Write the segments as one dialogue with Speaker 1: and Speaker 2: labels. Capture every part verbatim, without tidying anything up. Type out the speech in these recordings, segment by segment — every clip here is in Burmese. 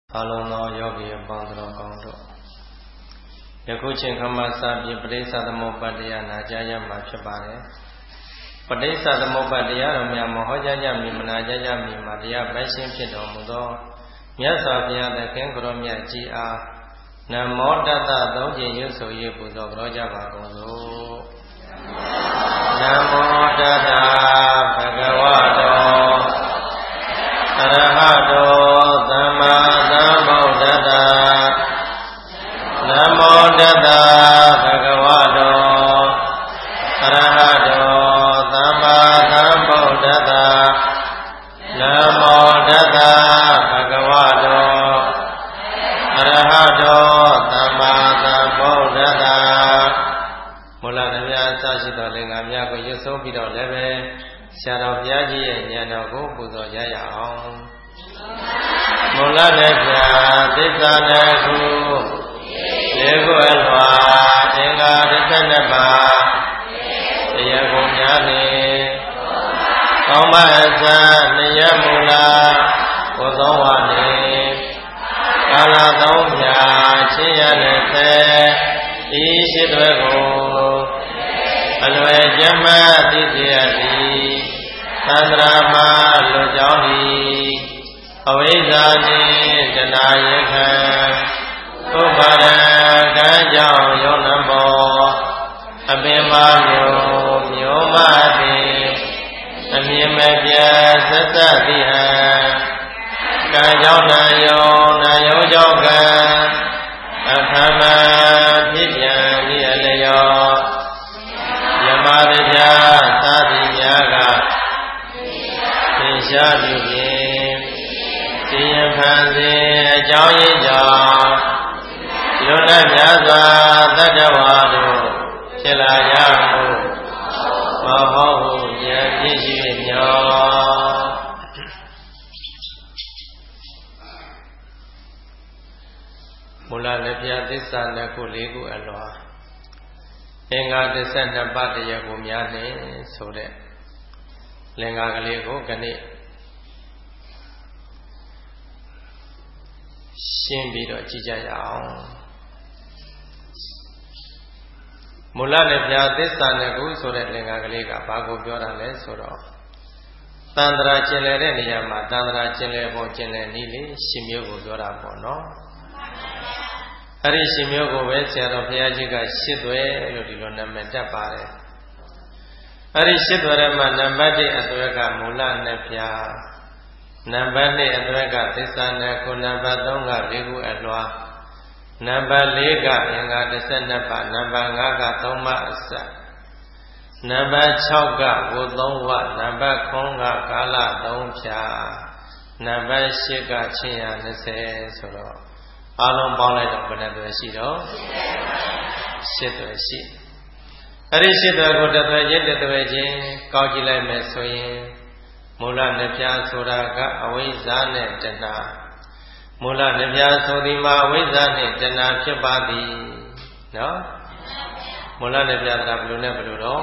Speaker 1: 阿လုံးသောယောဂီအပေါင်းတော်ကောင်းတို့ယခုချိန်ခါမှစပြီးပဋိစ္စသမုပ္ပါဒ်တရားနာကြားရမှာဖြစ်ပါတယ်ပဋိစ္စသမုပ္ပါဒ်တရားတော်များမဟောကြားကြမည်မနာကြားကြမည်မှာတရားပိုင်ရှင်ဖြစ်တော်မူသောမြတ်စွာဘုရားသခင်ကိုရောမြတ်ကြီးအားနမောတတ္တသုံးကျင်ရွတ်ဆို၍ပူဇော်ကြောကြပါကုန်စို့နမောတတ္တဘဂဝတောအရဟတောသမ္မာသမ္ဗုဒ္ဓတ္တနမောတတ္တဘဂဝတောအရဟတောသမ္မာသမ္ဗုဒ္ဓတ္တနမောတတ္တဘဂဝတောအရဟတောသမ္မာသမ္ဗုဒ္ဓတ္တမူလတရားအစရှိသောလင်္ကာများကိုရွတ်ဆိုပြီးတော့လည်းပဲဆရာတော်ဘုရားကြီးရဲ့ဉာဏ်တော်ကိုပူဇော်ကြရအောင်မူလလည်းပြသစ္စာနဲ့ခုလေးခုအလွာအင်္ဂါတစ်ဆက်နှစ်ပါးတရားကုန်များနေကောင်းပါအစနှစ်ရမူလကိုသောဝနေကာလသုံးပြချင်းရနဲ့သေဤရှိတွေကိုအလွယ်ကျမ်းမှသိစေရသည်သန္တရာမလွတ်ကြောင်းသည်အဝိဇ္ဇာနှင့်တဏှာယခံဥပါဒကံကြောင့်ယောနံဘောအပင်မမျိုးမျိုးမသည်အမြင်မပြတ်သက်သက်သည်ဟံကံကြောင့်နာယောနာယောကြောင့်ကံအခမ်းမဖြစ်ပြန်ဤအလျောယမတရားသာတိများကသင်ရှားပြုခြင်းသိရဖန်စေအကြောင်းရင်းကြောင့်လွတ်လပ်များစွာတတ္တဝါတို့ဖြစ်လာရမှုမဟုတ်ဘူးဉာဏ်ပြည့်ရှိညောမူလလည်းပြသစ္စာနှစ်ခုလေးခုအလွာအင်္ဂါတစ်ဆက်နှစ်ပါးတရားကိုများနေဆိုတဲ့လင်္ကာကလေးကိုခဏရှင်းပြီးတော့ကြည့်ကြရအောင်မူလလည်းပြသစ္စာနှစ်ခုဆိုတဲ့လင်္ကာကလေးကဘာကိုပြောတာလဲဆိုတော့တန်ត្រာကျင်လည်တဲ့နေရာမှာတန်ត្រာကျင်လည်ဖို့ကျင်လည်နည်းလေးရှင်မျိုးကိုပြောတာပေါ့နော်အဲ့ဒီရှင်မျိုးကိုပဲဆရာတော်ဘုရားကြီးကရှစ်သွဲလို့ဒီလိုနာမည်တက်ပါတယ်အဲ့ဒီရှစ်သွဲထဲမှာနံပါတ်တစ်အသွဲကမူလနှစ်ပြားနံပါတ်နှစ်အသွဲကသစ္စာနှစ်ခုနံပါတ်သုံးကလေးခုအလွာနံပါတ်လေးကအင်္ဂါတစ်ဆက်နှစ်ပါးနံပါတ်ငါးကသုံးပါးအစနံပါတ်ခြောက်ကဝုသုံးဝနံပါတ်ခုံးကကာလသုံးဖြာနံပါတ်ရှစ်ကချင်းရနှစ်ဆယ်ဆိုတော့အလုံးပေါင်းလိုက်တော့ဘယ်နှသွဲရှိတော့ရှစ်သွဲရှိအဲ့ဒီရှစ်သွဲကိုတစ်သွဲချင်းတစ်သွဲချင်းကောက်ကြည့်လိုက်မယ်ဆိုရင်မူလနှစ်ပြားဆိုတာကအဝိဇ္ဇာနဲ့တဏှာမူလနှစ်ပြားဆိုဒီမှာအဝိဇ္ဇာနဲ့တဏှာဖြစ်ပါသည်နော်မူလနှစ်ပြားဆိုတာဘယ်လိုနဲ့ဘယ်လိုတော့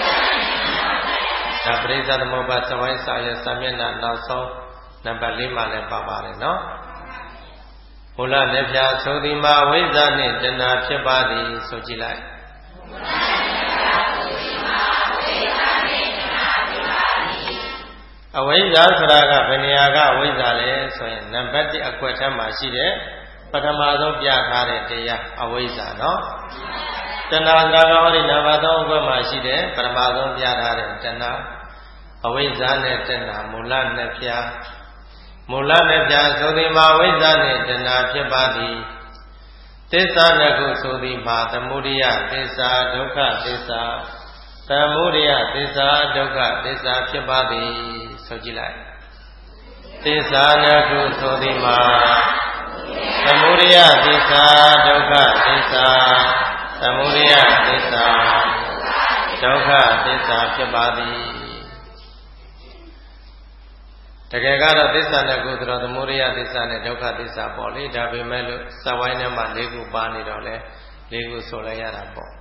Speaker 1: ဒါပရိစ္ဆသမုပ္ပါသဝိုင်းစာရဲ့စာမျက်နှာနောက်ဆုံးနံပါတ်လေးမှာလည်းပါပါတယ်နော်မူလနှစ်ပြားဆိုဒီမှာဝိဇ္ဇာနှင့်တဏှာဖြစ်ပါသည်ဆိုကြည့်လိုက်အဝိဇ္ဇာဆိုတာကဘယ်နေရာကအဝိဇ္ဇာလဲဆိုရင်နံပါတ်တစ်အကွက်ထဲမှာရှိတဲ့ပထမဆုံးပြထားတဲ့တရားအဝိဇ္ဇာနော်တဏှာဆိုတာကဟောဒီနံပါတ်သုံးအကွက်မှာရှိတဲ့ပထမဆုံးပြထားတဲ့တဏှာအဝိဇ္ဇာနဲ့တဏှာမူလနှစ်ပြားမူလနှစ်ပြားဆိုသည်မှာဝိဇ္ဇာနှင့်တဏှာဖြစ်ပါသည်သစ္စာနှစ်ခုဆိုသည်မှာသမုဒိယသစ္စာဒုက္ခသစ္စာသမုဒိယသစ္စာဒုက္ခသစ္စာဖြစ်ပါသည်ဆိုကြည့်လိုက်သစ္စာနှစ်ခုဆိုသည်မှာသမုဒိယသစ္စာဒုက္ခသစ္စာသမုဒိယသစ္စာဒုက္ခသစ္စာဖြစ်ပါသည်တကယ်ကတော့သစ္စာနှစ်ခုဆိုတော့သမုဒိယသစ္စာနဲ့ဒုက္ခသစ္စာပေါ့လေဒါပေမဲ့လို့စဝိုင်းထဲမှာ၄ခုပါနေတော့လေ၄ခုဆိုလိုက်ရတာပေါ့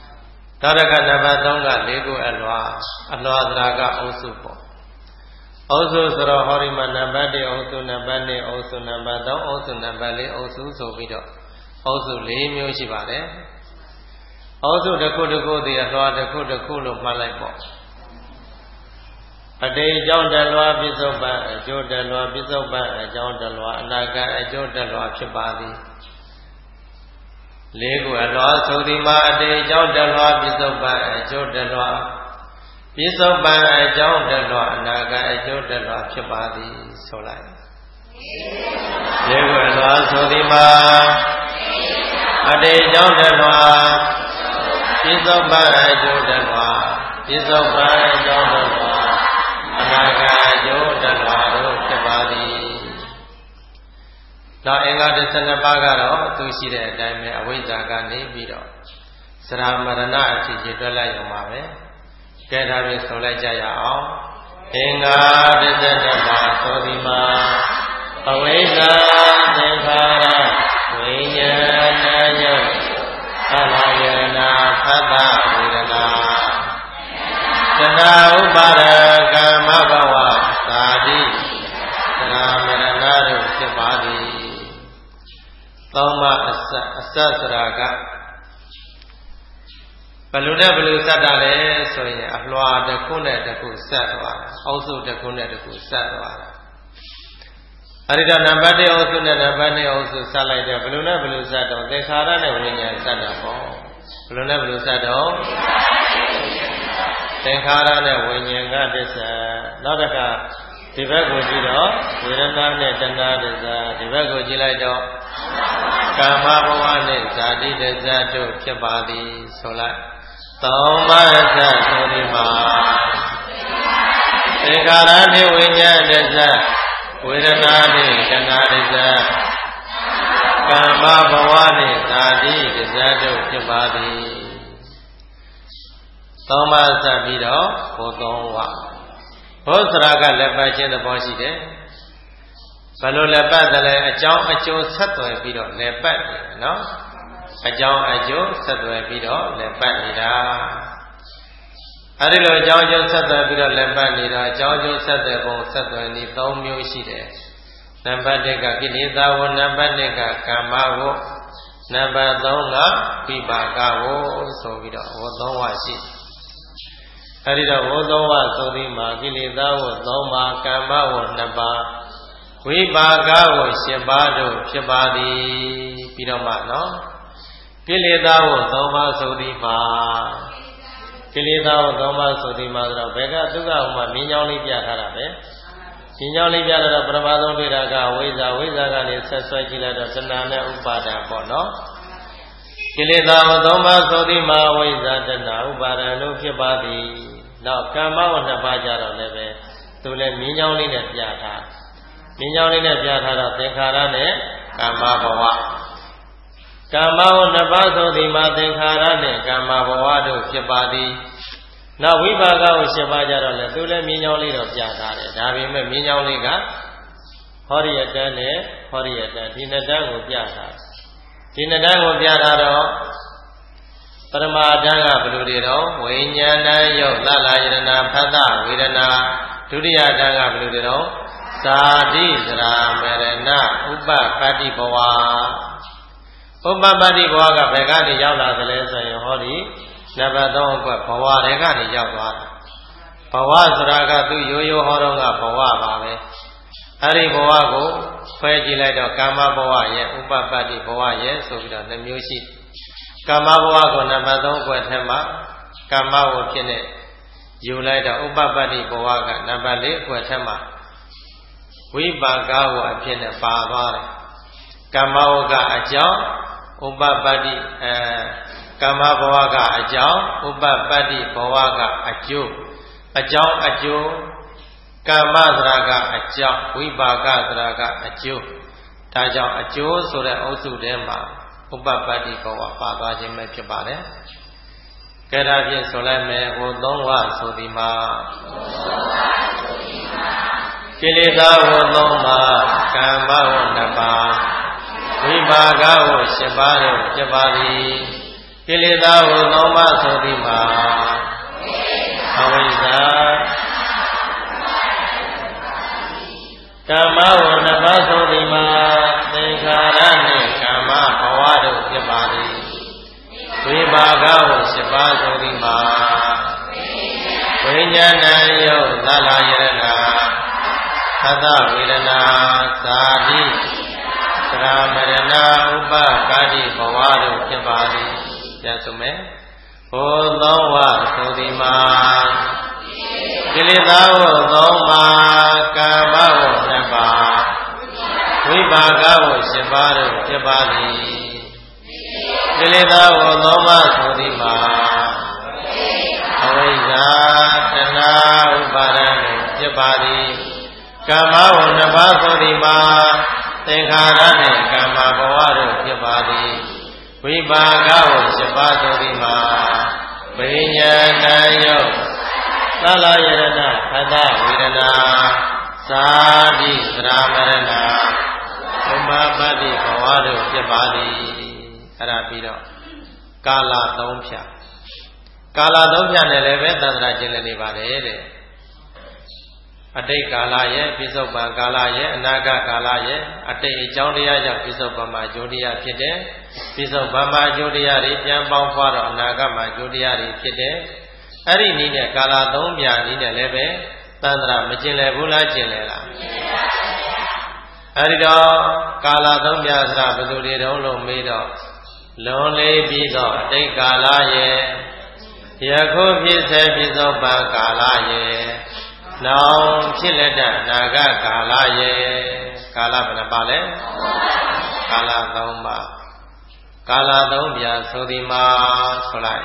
Speaker 1: သာရကနံပါတ်သုံးက၄ခုအလွာအလွာသရာကအုပ်စုပေါ့ Also soro hori ma nambati also nambati also nambati also nambati also so bido also le myo shiပါတယ် Also the good go the Lord the good cool of Malaibo. A day John the Lord Bizoba, a Joe the Lord Bizoba, a John the Lord Naga, a Joe the Lord Shabadi. Lego a Lord so the Ma a day John the Lord Bizoba, a Joe the Lord Bizoba, a John the Lord Naga, a Joe the Lord Shabadi. So like Lego a Lord so the Ma a day John the Lord. Bizoba Jodanwa, Bizoba Jodanwa, Anaga Jodanwa, Chabadi. Now, Enga de Sanabagaro, to see the Dime, Awizaga Nebido, Saramarana, Chijitala Yomave, Getavi Solajaya, Enga de Sanaba, Sodima, Awiza, Devara, Wenya, Alayana Pada Virana Jana Ubara Gama Bawa Sadi Saramaranaru Sibadi Toma Asasraga Baluna Balu Sadale Soya Ahlua de Kune de Ku Sadwa also de Kune de Ku Sadwa Arida Nambati also Nambani also Salai de Baluna Balu Sado, they Sara and Winya Sadabo. Baluna Balu Sado, they Kara and Winya got this Nodaka, Tibago Gido, Virana Netana, Tibago Gilaido, Kamabuane, Zadi de Zato, Chabadi, Sola, Toma Satorima. They Kara and Winya Desert. Vedanani Kanadiza Kama Bhavani Nadi Dizado Kibadi Toma Sabido Podonwa Hosraga Lepachin the Boshide Palo Lepatale a John a Joe Sato Bido Lepat no a John a Joe Sato Bido Lepatida Arilo Jojo Sata Bida Lembanida, Jojo Sata Bon Sata Ni Tom Yoshide, Nambadega Kilida, Nambadega Kamago, Nambadonga, Pibagawo, so Vida, Wodowashi. Arida Wodowa, Sodima, Kilida, Wodoma, Kamawo, Namba, Pibagawo, Shebado, Shebadi, Pidamano, Kilida, Wodoma, Sodima. Kilida Doma Sodi Madra Vega Duga Uma Minyoli Piatarabe Minyoli Piatara Brabado Viraga Wiza Wizaga Saswajila Sanana Upada Pono Kilida Doma Sodi Ma Wiza Dana Ubada Lupibadi Now Kama Nabajaro Leve Tule Minyoli Piata Minyoli Piatara Tekarane Kama Bawa Kama Nabaso di Madenkarane, Kama Bawado, Shibadi. Now we baga Shabajara, Tule Minyoli of Yatare, Davime Minyoliga, Horiatane, Horiata, Dinadang of Yata. Dinadang of Yataro, Paramadanga Bludiro, Winyana, Yo, Lala Yana, Pada, Vidana, Tudia Danga Bludiro, Sadi, Ramerena, Uba, Padi Bawa. Uba Badi Boga Begani Yala the Lesa Hori, never don't but Pawa Regani Yawa. Pawa Raga to Yoyo Horonga Pawa Babe. Hari Boago, Fajilado, Kama Boa, ye, Uba Badi Boa, yes, so the music. Kama Boago, never don't but Hema, Kama Wokine. You like the Uba Badi Boaga, never live with Hema. We Bagawa Pin a Baba. Kama Oga Ajo. Uba Badi Kama Bawaga Ajao, Uba Badi Bawaga Ajo, Ajao Ajo, Kama Draga Ajao, Wibaga Draga Ajo, Tajao Ajo, so that also them Uba Badi Bawa Baga Jimmy Pibare. Kerabi Solame, Wodonwa Sodima Kilida Wodoma, Kama Wonaba. Vibaga Shibaro Jabari Kilida Noma Sodima Awiza ကမ္မဝဏဘဆိုဒီမှာသင်္ခါရနှင့်ကမ္မဘဝတို့ဖြစ်ပါသည်ဝိပါကဟုရှိပါဆိုဒီမှာဝိညာဏယုတ်သလာယရဏသတ္တဝေဒနာသာတိသရမရဏဥပကာတိဘဝတို့ဖြစ်ပါသည်ပြန်ဆိုမယ်ဟောသောဝဆိုဒီမှာကိလေသာဝသုံးပါးကာမဝနှစ်ပါးဝိပါကဝရှင်ပါးတို့ဖြစ်ပါသည်ကိလေသာဝသုံးပါးဆိုသည်မှာအဝိဇ္ဇာတဏှာဥပါဒံတို့ဖြစ်ပါသည်ကာမဝနှစ်ပါးဆိုသည်မှာသင်္ခါရနှင့်ကာမဘဝတို့ဖြစ်ပါသည်ဝိပါကဝရှင်ပါးဆိုသည်မှာဝိညာဏယုတ်သလာယရဏဖသဝေဒနာသာတိသရမရဏဥပပတ္တိဘဝတို့ဖြစ်ပါသည်အဲ့ဒါပြီးတော့ကာလသုံးဖြာကာလသုံးဖြာနဲ့လည်းပဲသန္တရာကျင့်နေပါတယ်တဲ့အတိတ်ကာလရဲ့ပြစ္ဆုတ်ပံကာလရဲ့အနာဂတ်ကာလရဲ့အတိတ်အကြောင်းတရားကြောင့်ပြစ္ဆုတ်ပံမှာအကျိုးတရားဖြစ်တယ်ပြစ္ဆုတ်ပံမှာအကျိုးတရားတွေပြန်ပေါင်းဖွားတော့အနာဂတ်မှာအကျိုးတရားတွေဖြစ်တယ်အဲ့ဒီနည်းနဲ့ကာလသုံးပြနည်းနဲ့လည်းပဲသန္တရာမကျင်လည်ဘူးလားကျင်လည်လားအဲ့ဒီတော့ကာလသုံးပြဆိုတာဘယ်သူတွေတုံးလို့မေးတော့လွန်လေးပြီးတော့အတိတ်ကာလရဲ့ယခုဖြစ်စေပြစ္ဆုတ်ပံကာလရဲ့နောင်ဖြစ်လက်တဲ့အနာဂတ်ကာလရဲ့ကာလဘယ်နှပါလဲကာလသုံးပါကာလသုံးပြဆိုဒီမှာဆိုလိုက်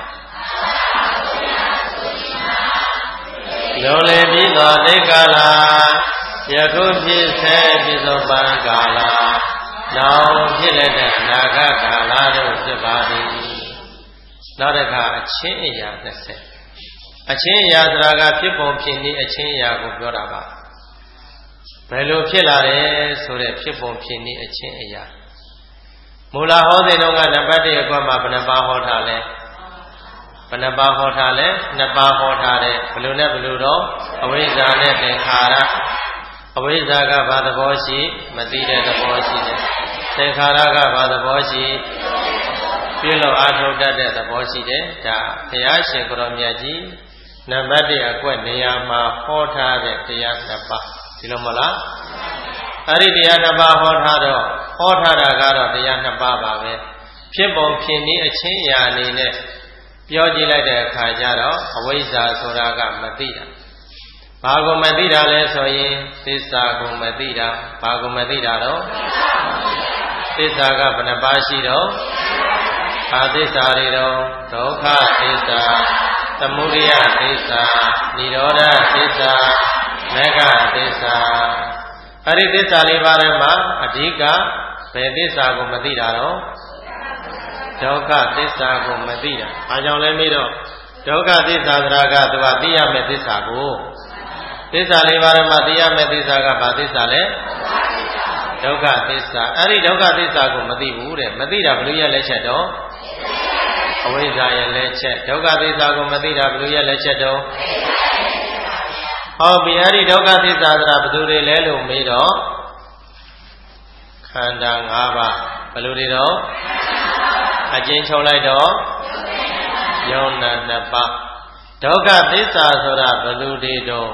Speaker 1: လုံးလေပြီးသောဒိဋ္ဌကာလယခုဖြစ်စေပြစ္ဆုတ်ပံကာလနောင်ဖြစ်လက်တဲ့အနာဂတ်ကာလတို့ဖြစ်ပါသည်နောက်တစ်ခါအချင်းအရာ၂၀အချင်းအရာဆိုတာကဖြစ်ပုံဖြစ်နည်းအချင်းအရာကိုပြောတာပါဘယ်လိုဖြစ်လာတယ်ဆိုတဲ့ဖြစ်ပုံဖြစ်နည်းအချင်းအရာမူလဟောတဲ့တုန်းကနံပါတ်၁အကွက်မှာဘယ်နှပါဟောထားလဲဘယ်နှပါဟောထားလဲနှစ်ပါဟောထားတယ်ဘယ်လိုနဲ့ဘယ်လိုတော့အဝိဇ္ဇာနဲ့သင်္ခါရအဝိဇ္ဇာကဘာသဘောရှိမသိတဲ့သဘောရှိတယ်သင်္ခါရကဘာသဘောရှိပြုလို့အာထုတ်တတ်တဲ့သဘောရှိတယ်ဒါဘုရားရှင်ကိုရောမြတ်ကြီးနံပါတ်၁အကွက်နေရာမှာဟောထားတဲ့တရားနှစ်ပါးဒီလိုမလားအဲ့ဒီတရားနှစ်ပါးဟောထားတော့ဟောထားတာကတော့တရားနှစ်ပါးပါပဲဖြစ်ပုံဖြစ်နည်းအချင်းအရာအနေနဲ့ပြောကြည့်လိုက်တဲ့အခါကျတော့အဝိဇ္ဇာဆိုတာကမသိတာဘာကိုမသိတာလဲဆိုရင်သစ္စာကိုမသိတာဘာကိုမသိတာတော့သစ္စာကဘယ်နှပါးရှိတော့ဘာသစ္စာတွေတော့ဒုက္ခသစ္စာသမုဒယသစ္စာនិရောဓသစ္စာမေဃသစ္စာအဲ့ဒီသစ္စာလေးပါးထဲမှာအဓိကဘယ်သစ္စာကိုမသိတာတော့ဒုက္ခသစ္စာကိုမသိတာ။ဘာကြောင့်လဲမေးတော့ဒုက္ခသစ္စာဆိုတာကသူကသိရမယ့်သစ္စာကိုသစ္စာလေးပါးထဲမှာသိရမယ့်သစ္စာကဘာသစ္စာလဲဒုက္ခသစ္စာအဲ့ဒီဒုက္ခသစ္စာကိုမသိဘူးတဲ့မသိတာဘယ်လိုရလဲချက်တော့အဝိဇ္ဇာရဲ့လက်ချက်ဒုက္ခသစ္စာကိုမသိတာဘယ်လိုရလဲချက်တော့ဟောပြီအဲ့ဒီဒုက္ခသစ္စာဆိုတာဘယ်သူတွေလဲလို့မေးတော့ခန္ဓာ၅ပါးဘယ်လိုတွေတော့အကျဉ်းချုပ်လိုက်တော့ယုံနာနှစ်ပါးဒုက္ခသစ္စာဆိုတာဘယ်လိုတွေတော့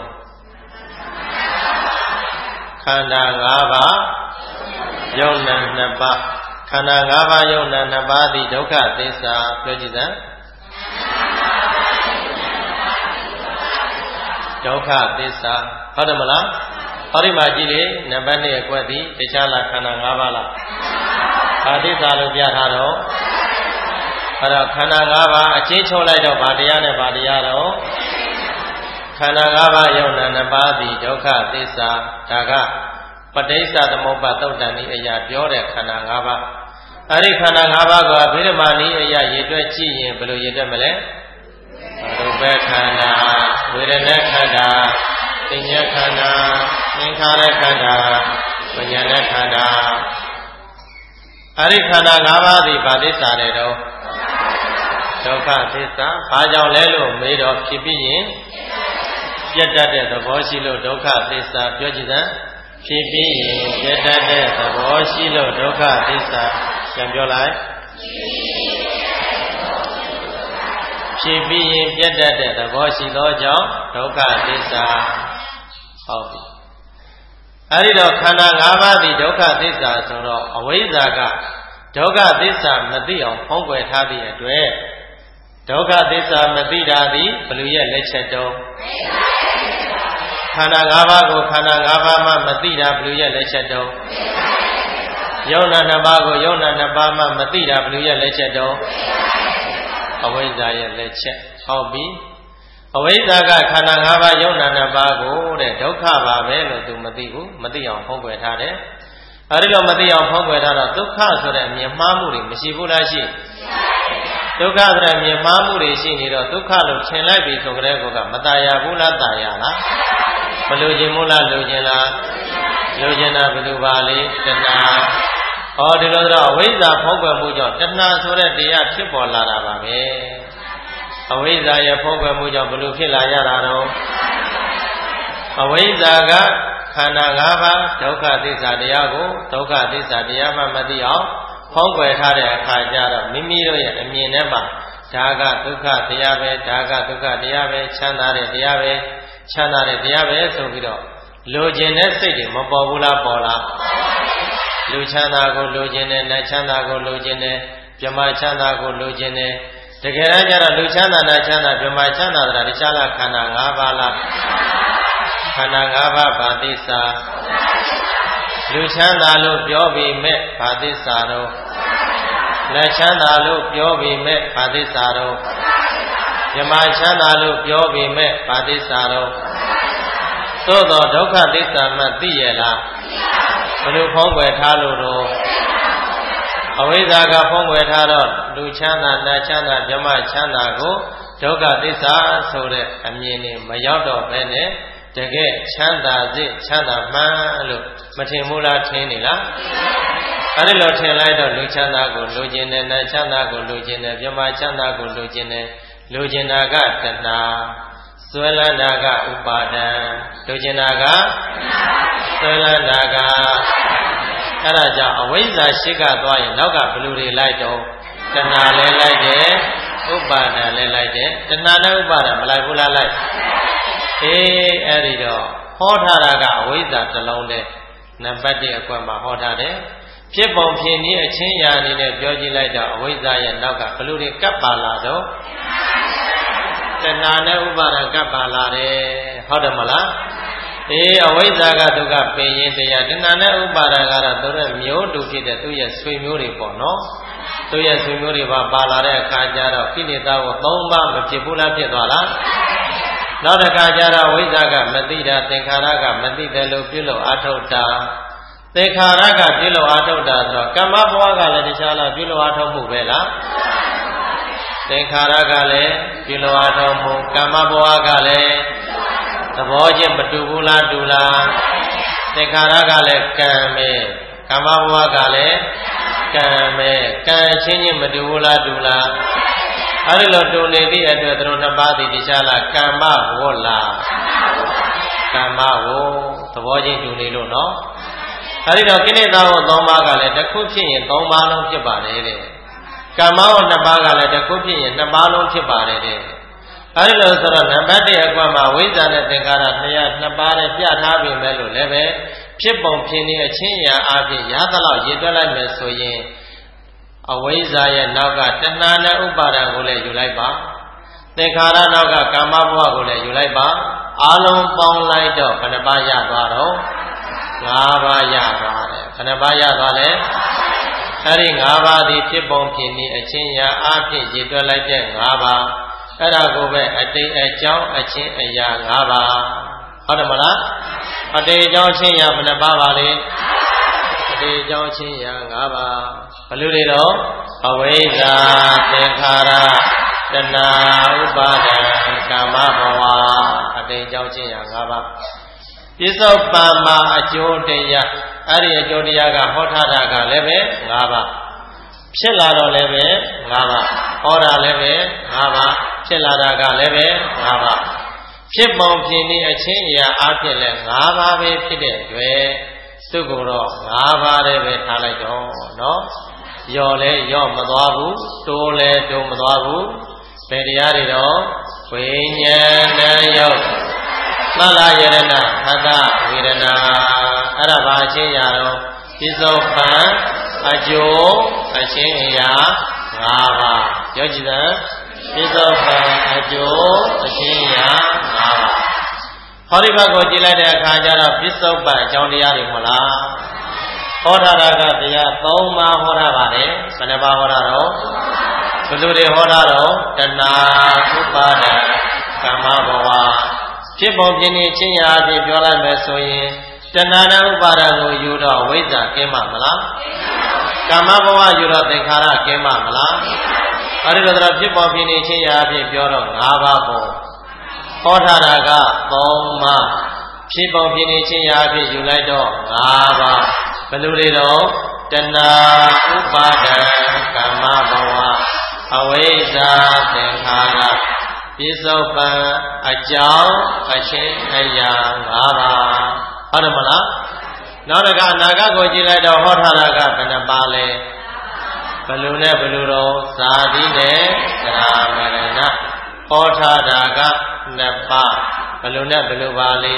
Speaker 1: ခန္ဓာ၅ပါးယုံနာနှစ်ပါးခန္ဓာ၅ပါးယုံနာနှစ်ပါးသည်ဒုက္ခသစ္စာပြောကြည့်စမ်းဒုက္ခသစ္စာဟုတ်တယ်မလားဟောဒီမှာကြည့်လေနံပါတ်၂အကွက်သည်တခြားလားခန္ဓာ၅ပါးလားဘာသစ္စာလို့ပြထားတော့အဲ့တော့ခန္ဓာ၅ပါးအချင်းချုပ်လိုက်တော့ဗာတရားနဲ့ဗာတရားတော့ခန္ဓာ၅ပါးယုံနာနှစ်ပါးသည်ဒုက္ခသစ္စာဒါကပဋိစ္စသမုပ္ပါသုတ်တန်ဤအရာပြောတဲ့ခန္ဓာ၅ပါးအဲ့ဒီခန္ဓာ၅ပါးကဗိဓမာနည်းအရာရေတွက်ကြည့်ရင်ဘယ်လိုရေတွက်မလဲရူပခန္ဓာဝေဒနာခန္ဓာသင်ညာခန္ဓာသင်္ခါရခန္ဓာဝိညာဏခန္ဓာအဲ့ဒီခန္ဓာ၅ပါးသည်ဗာသစ္စာတွေတော့ဒုက္ခသစ္စာဘာကြောင့်လဲလို့မေးတော့ဖြစ်ပြီးရင်ပြတ်တတ်တဲ့သဘောရှိလို့ဒုက္ခသစ္စာပြောကြည့်စမ်းဖြစ်ပြီးရင်ပြတ်တတ်တဲ့သဘောရှိလို့ဒုက္ခသစ္စာပြန်ပြောလိုက်ဖြစ်ပြီးရင်ပြတ်တတ်တဲ့သဘောရှိသောကြောင့်ဒုက္ခသစ္စာဟုတ်ပြီအဲဒီတော့ခန္ဓာ၅ပါးသည်ဒုက္ခသစ္စာဆိုတော့အဝိဇ္ဇာကဒုက္ခသစ္စာမသိအောင်ဖုံးကွယ်ထားသည့်အတွက်ဒုက္ခသစ္စာမသိတာသည်ဘယ်လိုရဲ့လက်ချက်တုံးခန္ဓာ၅ပါးကိုခန္ဓာ၅ပါးမှမသိတာဘယ်လိုရဲ့လက်ချက်တုံးယုံနာနှစ်ပါးကိုယုံနာနှစ်ပါးမှမသိတာဘယ်လိုရဲ့လက်ချက်တုံးအဝိဇ္ဇာရဲ့လက်ချက်ဟုတ်ပြီအဝိဇ္ဇာကခန္ဓာ၅ပါးယုံနာနှစ်ပါးကိုတဲ့ဒုက္ခပါပဲလို့သူမသိဘူးမသိအောင်ဖုံးကွယ်ထားတယ်အဲဒီလိုမသိအောင်ဖုံးကွယ်ထားတော့ဒုက္ခဆိုတဲ့မြင်မှားမှုတွေမရှိဘူးလားရှိဒုက္ခဆိုတဲ့မြင်မှားမှုတွေရှိနေတော့ဒုက္ခလို့ထင်လိုက်ပြီဆိုကြတဲ့ကောကမตายရဘူးလားตายရလားမလိုချင်ဘူးလားလိုချင်လားလိုချင်တာဘယ်လိုပါလဲတဏှာဟောဒီလိုတော့အဝိဇ္ဇာဖုံးကွယ်မှုကြောင့်တဏှာဆိုတဲ့တရားဖြစ်ပေါ်လာတာပါပဲအဝိဇ္ဇာရဲ့ဖုံးကွယ်မှုကြောင့်ဘယ်လိုဖြစ်လာရတာတော့အဝိဇ္ဇာကခန္ဓာ၅ပါးဒုက္ခသစ္စာတရားကိုဒုက္ခသစ္စာတရားမှမသိအောင်ဖုံးကွယ်ထားတဲ့အခါကျတော့မိမိတို့ရဲ့အမြင်ထဲမှာဒါကဒုက္ခတရားပဲဒါကဒုက္ခတရားပဲချမ်းသာတဲ့တရားပဲချမ်းသာတဲ့တရားပဲဆိုပြီးတော့လိုချင်တဲ့စိတ်တွေမပေါ်ဘူးလားပေါ်လားလူချမ်းသာကိုလိုချင်တယ်နတ်ချမ်းသာကိုလိုချင်တယ်ပြမချမ်းသာကိုလိုချင်တယ်တကယ်တမ်းကျတော့လူချမ်းသာနတ်ချမ်းသာပြမချမ်းသာတာတရားလားခန္ဓာ၅ပါးလားခန္ဓာ၅ပါးဗာသစ္စာလူချမ်းသာလို့ပြောပြီးမဲ့ဗာသစ္စာတော့လက်ချမ်းသာလို့ပြောပြီးမဲ့ဗာသစ္စာတော့မြမချမ်းသာလို့ပြောပြီးမဲ့ဗာသစ္စာတော့သို့သောဒုက္ခသစ္စာမှသိရလားဘယ်လိုဖုံးကွယ်ထားလို့တော့အဝိဇ္ဇာကဖုံးကွယ်ထားတော့လူချမ်းသာနတ်ချမ်းသာမြမချမ်းသာကိုဒုက္ခသစ္စာဆိုတဲ့အမြင်နဲ့မရောက်တော့ဘဲနဲ့တကယ်ချမ်းသာစိတ်ချမ်းသာမှန်လို့မထင်ဘူးလားထင်နေလားအဲဒီလိုထင်လိုက်တော့လူချမ်းသာကိုလိုချင်တယ်နတ်ချမ်းသာကိုလိုချင်တယ်မြမချမ်းသာကိုလိုချင်တယ်လိုချင်တာကတဏှာဆွဲလန်းတာကဥပါဒံလိုချင်တာကဆွဲလန်းတာကအဲဒါကြောင့်အဝိဇ္ဇာရှိကသွားရင်နောက်ကဘလူတွေလိုက်တော့တဏှာလည်းလိုက်တယ်ဥပါဒံလည်းလိုက်တယ်တဏှာနဲ့ဥပါဒံမလိုက်ဘူးလားလိုက်အေးအဲ့ဒီတော့ဟောထားတာကအဝိဇ္ဇာတစ်လုံးတည်းနံပါတ်တစ်အကွက်မှာဟောထားတယ်ဖြစ်ပုံဖြစ်နည်းအချင်းရာအနေနဲ့ပြောကြည့်လိုက်တော့အဝိဇ္ဇာရဲ့နောက်ကဘလူတွေကပ်ပါလာတော့တဏှာနဲ့ဥပါဒံကပ်ပါလာတယ်ဟုတ်တယ်မလားအေးအဝိဇ္ဇာကသူကပင်ရင်တရားတဏှာနဲ့ဥပါဒံကတော့သူရဲ့မျိုးတူဖြစ်တဲ့သူရဲ့ဆွေမျိုးတွေပေါ့နော်သူရဲ့ဆွေမျိုးတွေပါပါလာတဲ့အခါကျတော့ကိလေသာကိုသုံးပါမဖြစ်ဘူးလားဖြစ်သွားလားနောက်တစ်ခါကျတော့ဝိဇ္ဇာကမသိတာသင်္ခါရကမသိတယ်လို့ပြုလို့အာထုတ်တာသင်္ခါရကပြုလို့အာထုတ်တာဆိုတော့ကမ္မဘဝကလည်းတရားလားပြုလို့အာထုတ်မှုပဲလားသင်္ခါရကလည်းပြုလို့အာထုတ်မှုကမ္မဘဝကလည်းသဘောချင်းမတူဘူးလားတူလားသင်္ခါရကလည်းကံပဲကမ္မဘဝကလည်းကံပဲကံချင်းချင်းမတူဘူးလားတူလားအဲဒီလိုတူနေသည့်အတွက်သူတို့နှစ်ပါးသည်တရားလားကမ္မဝေါလားကမ္မဝေါသဘောချင်းတူနေလို့နော်အဲဒီတော့ကိလေသာဝေါသုံးပါးကလည်းတစ်ခုဖြစ်ရင်သုံးပါးလုံးဖြစ်ပါတယ်တဲ့ကမ္မဝေါနှစ်ပါးကလည်းတစ်ခုဖြစ်ရင်နှစ်ပါးလုံးဖြစ်ပါတယ်တဲ့အဲဒီလိုဆိုတော့နံပါတ်တစ်အကွက်မှာဝိဇ္ဇာနဲ့သင်္ခါရနှစ်ရနှစ်ပါးနဲ့ပြထားပြီမဲ့လို့လည်းပဲဖြစ်ပုံဖြစ်နေအချင်းရာအပြင်ရသလောက်ရည်တွက်လိုက်မယ်ဆိုရင်အဝိဇ္ဇာရဲ့နောက်ကတဏှာနဲ့ဥပါဒံကိုလည်းယူလိုက်ပါသင်္ခါရနောက်ကကာမဘဝကိုလည်းယူလိုက်ပါအလုံးပေါင်းလိုက်တော့ဘယ်နှပါးရသွားတော့၅ပါးရသွားတယ်ဘယ်နှပါးရသွားလဲအဲ့ဒီ၅ပါးဒီဖြစ်ပုံဖြစ်နေအချင်းရာအဖြစ်ရည်တွက်လိုက်တဲ့၅ပါးအဲ့ဒါကိုပဲအတိတ်အကြောင်းအချင်းအရာ၅ပါးဟုတ်တယ်မလားအတိတ်အကြောင်းချင်းရာဘယ်နှပါးပါလဲအတိတ်အကြောင်းချင်းရာ၅ပါးဘယ်လိုတွေတော့အဝိဇ္ဇာသင်္ခါရတဏှာဥပါဒံကာမဘဝအတိတ်အကြောင်းချင်းရာ၅ပါးပြစ္ဆုတ်ပံမှာအကျိုးတရားအဲ့ဒီအကျိုးတရားကဟောထားတာကလည်းပဲ၅ပါးဖြစ်လာတော့လည်းပဲ၅ပါးဟောတာလည်းပဲ၅ပါးဖြစ်လာတာကလည်းပဲ၅ပါးဖြစ်ပုံဖြစ်နည်းအချင်းအရာအဖြစ်လည်း၅ပါးပဲဖြစ်တဲ့အတွက်သူ့ကိုယ်တော့ငါးပါးတည်းပဲထားလိုက်တော့နော်ယော်လဲယော်မသွားဘူးတိုးလဲတိုးမသွားဘူးဘယ်တရားတွေတော့ဝိညာဏယုတ်သလယရဏဟတဝေဒနာအဲ့ဒါဘာအချင်းရာတော့ပြစ္ဆုတ်ပံအကျိုးအချင်းရာငါးပါးပြောကြည့်စမ်းပြစ္ဆုတ်ပံအကျိုးအချင်းရာငါးပါးဟောဒီဘက်ကိုကြည့်လိုက်တဲ့အခါကျတော့ပြစ္ဆုတ်ပံအကြောင်းတရားတွေမဟုတ်လားဟောထားတာကတရားသုံးပါးဟောထားပါတယ်ဘယ်နှပါးဟောတာတော့ဘယ်လိုတွေဟောတာတော့တဏှာဥပါဒံကာမဘဝဖြစ်ပုံပြင်းနေချင်းရာအဖြစ်ပြောလိုက်မယ်ဆိုရင်တဏှာနဲ့ဥပါဒံကိုယူတော့ဝိဇ္ဇာကင်းမှာမလားကာမဘဝယူတော့သင်္ခါရကင်းမှာမလားအဲဒီလိုတော့ဖြစ်ပုံပြင်းနေချင်းရာအဖြစ်ပြောတော့၅ပါးပေါ့ဟောထားတာကသုံးပါးဖြစ်ပုံပြင်းနေချင်းရာအဖြစ်ယူလိုက်တော့၅ပါးဘယ်လိုတွေတော့တဏှာဥပါဒံကာမဘဝအဝိဇ္ဇာသင်္ခါရပြစ္ဆုတ်ပံအကြောင်းအချင်းအရာ၅ပါးဟုတ်တယ်မလားနောက်တစ်ခါအနာဂတ်ကိုကြည့်လိုက်တော့ဟောထားတာကဘယ်နှပါလဲဘယ်လိုနဲ့ဘယ်လိုတော့ဇာတိနဲ့သရမရဏဟောထားတာကနှစ်ပါးဘယ်လိုနဲ့ဘယ်လိုပါလဲ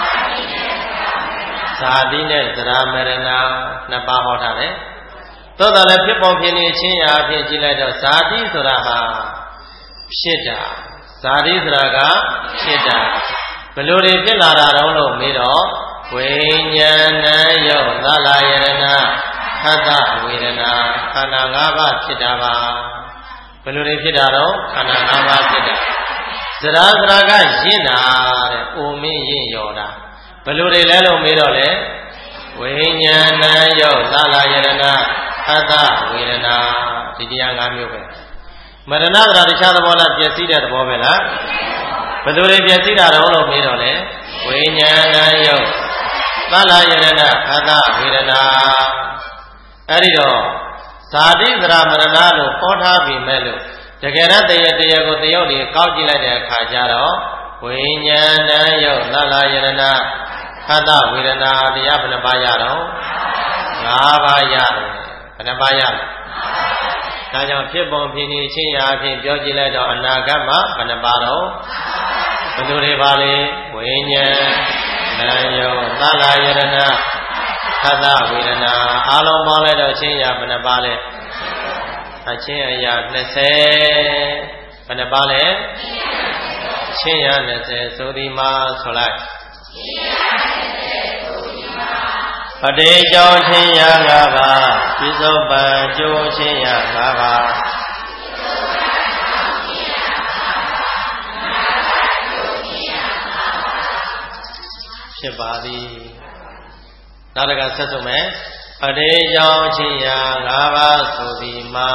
Speaker 1: ဇာတိနဲ့သရမရဏနှစ်ပါးဟောထားတယ်သို့တော်လည်းဖြစ်ပေါ်ဖြစ်နေခြင်းရာအဖြစ်ကြည့်လိုက်တော့ဇာတိဆိုတာဟာဖြစ်တာဇာတိဆိုတာကဖြစ်တာဘယ်လိုတွေဖြစ်လာတာတော့လို့မေးတော့ဝိညာဏယုတ်သလယရဏဟတဝေဒနာခန္ဓာ၅ပါးဖြစ်တာပါဘယ်လိုတွေဖြစ်တာတော့ခန္ဓာ၅ပါးဖြစ်တာဇရာဇရာကရင့်တာတဲ့အိုမင်းရင့်ရော်တာဘယ်လိုတွေလဲလို့မေးတော့လေဝိညာဏယုတ်သလယရဏဟတဝေဒနာဒီတရား၅မျိုးပဲမရဏဆိုတာတခြားသဘောလားပျက်စီးတဲ့သဘောပဲလားဘယ်လိုတွေပျက်စီးတာတော့လို့မေးတော့လေဝိညာဏယုတ်သလယရဏဟတဝေဒနာအဲ့ဒီတော့ဇာတိသရမရဏလို့ဟောထားပြီမဲ့လို့တကယ်တော့တရားတရားကိုတရုပ်တွေကောက်ကြည့်လိုက်တဲ့အခါကျတော့ဝိညာဏယုတ်သလယရဏဟတဝေဒနာတရားဘယ်နှပါးရတော့၅ပါးရတယ်ဘယ်နှပါးရလဲဒါကြောင့်ဖြစ်ပုံဖြစ်နေချင်းရာအဖြစ်ပြောကြည့်လိုက်တော့အနာဂတ်မှာဘယ်နှပါးတော့ဘယ်လိုတွေပါလဲဝိညာဏယုတ်သလယရဏဟတဝေဒနာအလုံးပေါင်းလိုက်တော့ချင်းရာဘယ်နှပါးလဲအချင်းအရာ၂၀ဘယ်နှပါးလဲချင်းရာ၂၀ဆိုဒီမှာဆိုလိုက်ပတိကြောင့်ချင်းရာ၅ပါးပြစ္ဆုတ်ပံကျိုးချင်းရာ၅ပါးဖြစ်ပါသည်နောက်တစ်ခါဆက်စုံမယ်ပတိကြောင့်ချင်းရာ၅ပါးဆိုသည်မှာ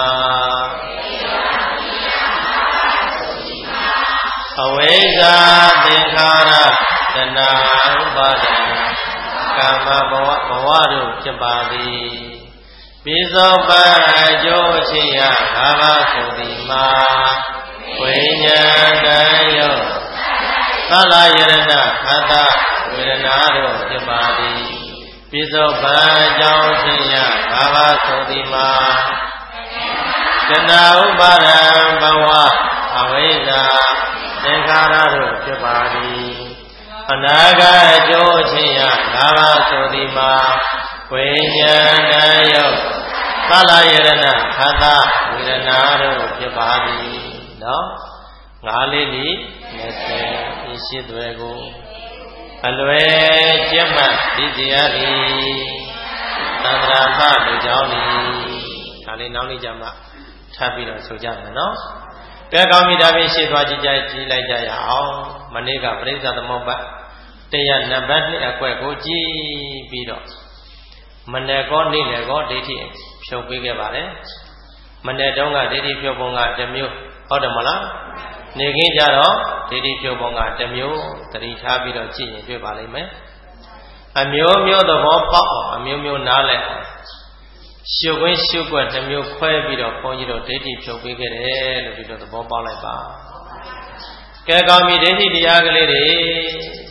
Speaker 1: အဝိဇ္ဇာသင်္ခါရတဏှာဥပါဒံကာမဘဝဘဝတို့ဖြစ်ပါသည်ပိသောပံအကျိုးအချင်းရာ၅ပါးဆိုသည်မှာဝိညာဏယုတ်သလယရဏဟတဝေဒနာတို့ဖြစ်ပါသည်ပိသောပံအကြောင်းချင်းရာ၅ပါးဆိုသည်မှာတဏှာဥပါဒံဘဝအဝိဇ္ဇာသင်္ခါရတို့ဖြစ်ပါသည်အနာဂတ်အကျိုးချင်းရာ၅ပါးဆိုသည်မှာဝိညာဏယုတ်သလယရဏဟတဝေဒနာတို့ဖြစ်ပါသည်နော်ငါးလေးဒီ၂၀ဒီရှိသွဲကိုအလွယ်ကျက်မှတ်သိစေရသည်သံဃာပလူကြောင့်သည်ဒါလေးနောက်နေ့ကျမှထပ်ပြီးတော့ဆိုကြမယ်နော်ကဲကောင်းပြီဒါဖြင့်ရှင်းသွားကြည့်ကြကြည့်လိုက်ကြရအောင်မနေ့ကပရိစ္ဆသမုပ္ပါတရားနံပါတ်၂အကွက်ကိုကြည့်ပြီးတော့မနေ့ကောနေ့လည်းကောဒိဋ္ဌိဖြုတ်ပေးခဲ့ပါတယ်မနေ့တုန်းကဒိဋ္ဌိဖြုတ်ပုံကတစ်မျိုးဟုတ်တယ်မလားနေခင်းကြတော့ဒိဋ္ဌိဖြုတ်ပုံကတစ်မျိုးသတိထားပြီးတော့ကြည့်ရင်တွေ့ပါလိမ့်မယ်အမျိုးမျိုးသဘောပေါက်အောင်အမျိုးမျိုးနားလည်အောင်ရှုပ်ခွင့်ရှုပ်ွက်တစ်မျိုးခွဲပြီးတော့ဘုန်းကြီးတို့ဒိဋ္ဌိဖြုတ်ပေးခဲ့တယ်လို့ဒီလိုသဘောပေါက်လိုက်ပါကဲကောင်းပြီဒိဋ္ဌိတရားကလေးတွေ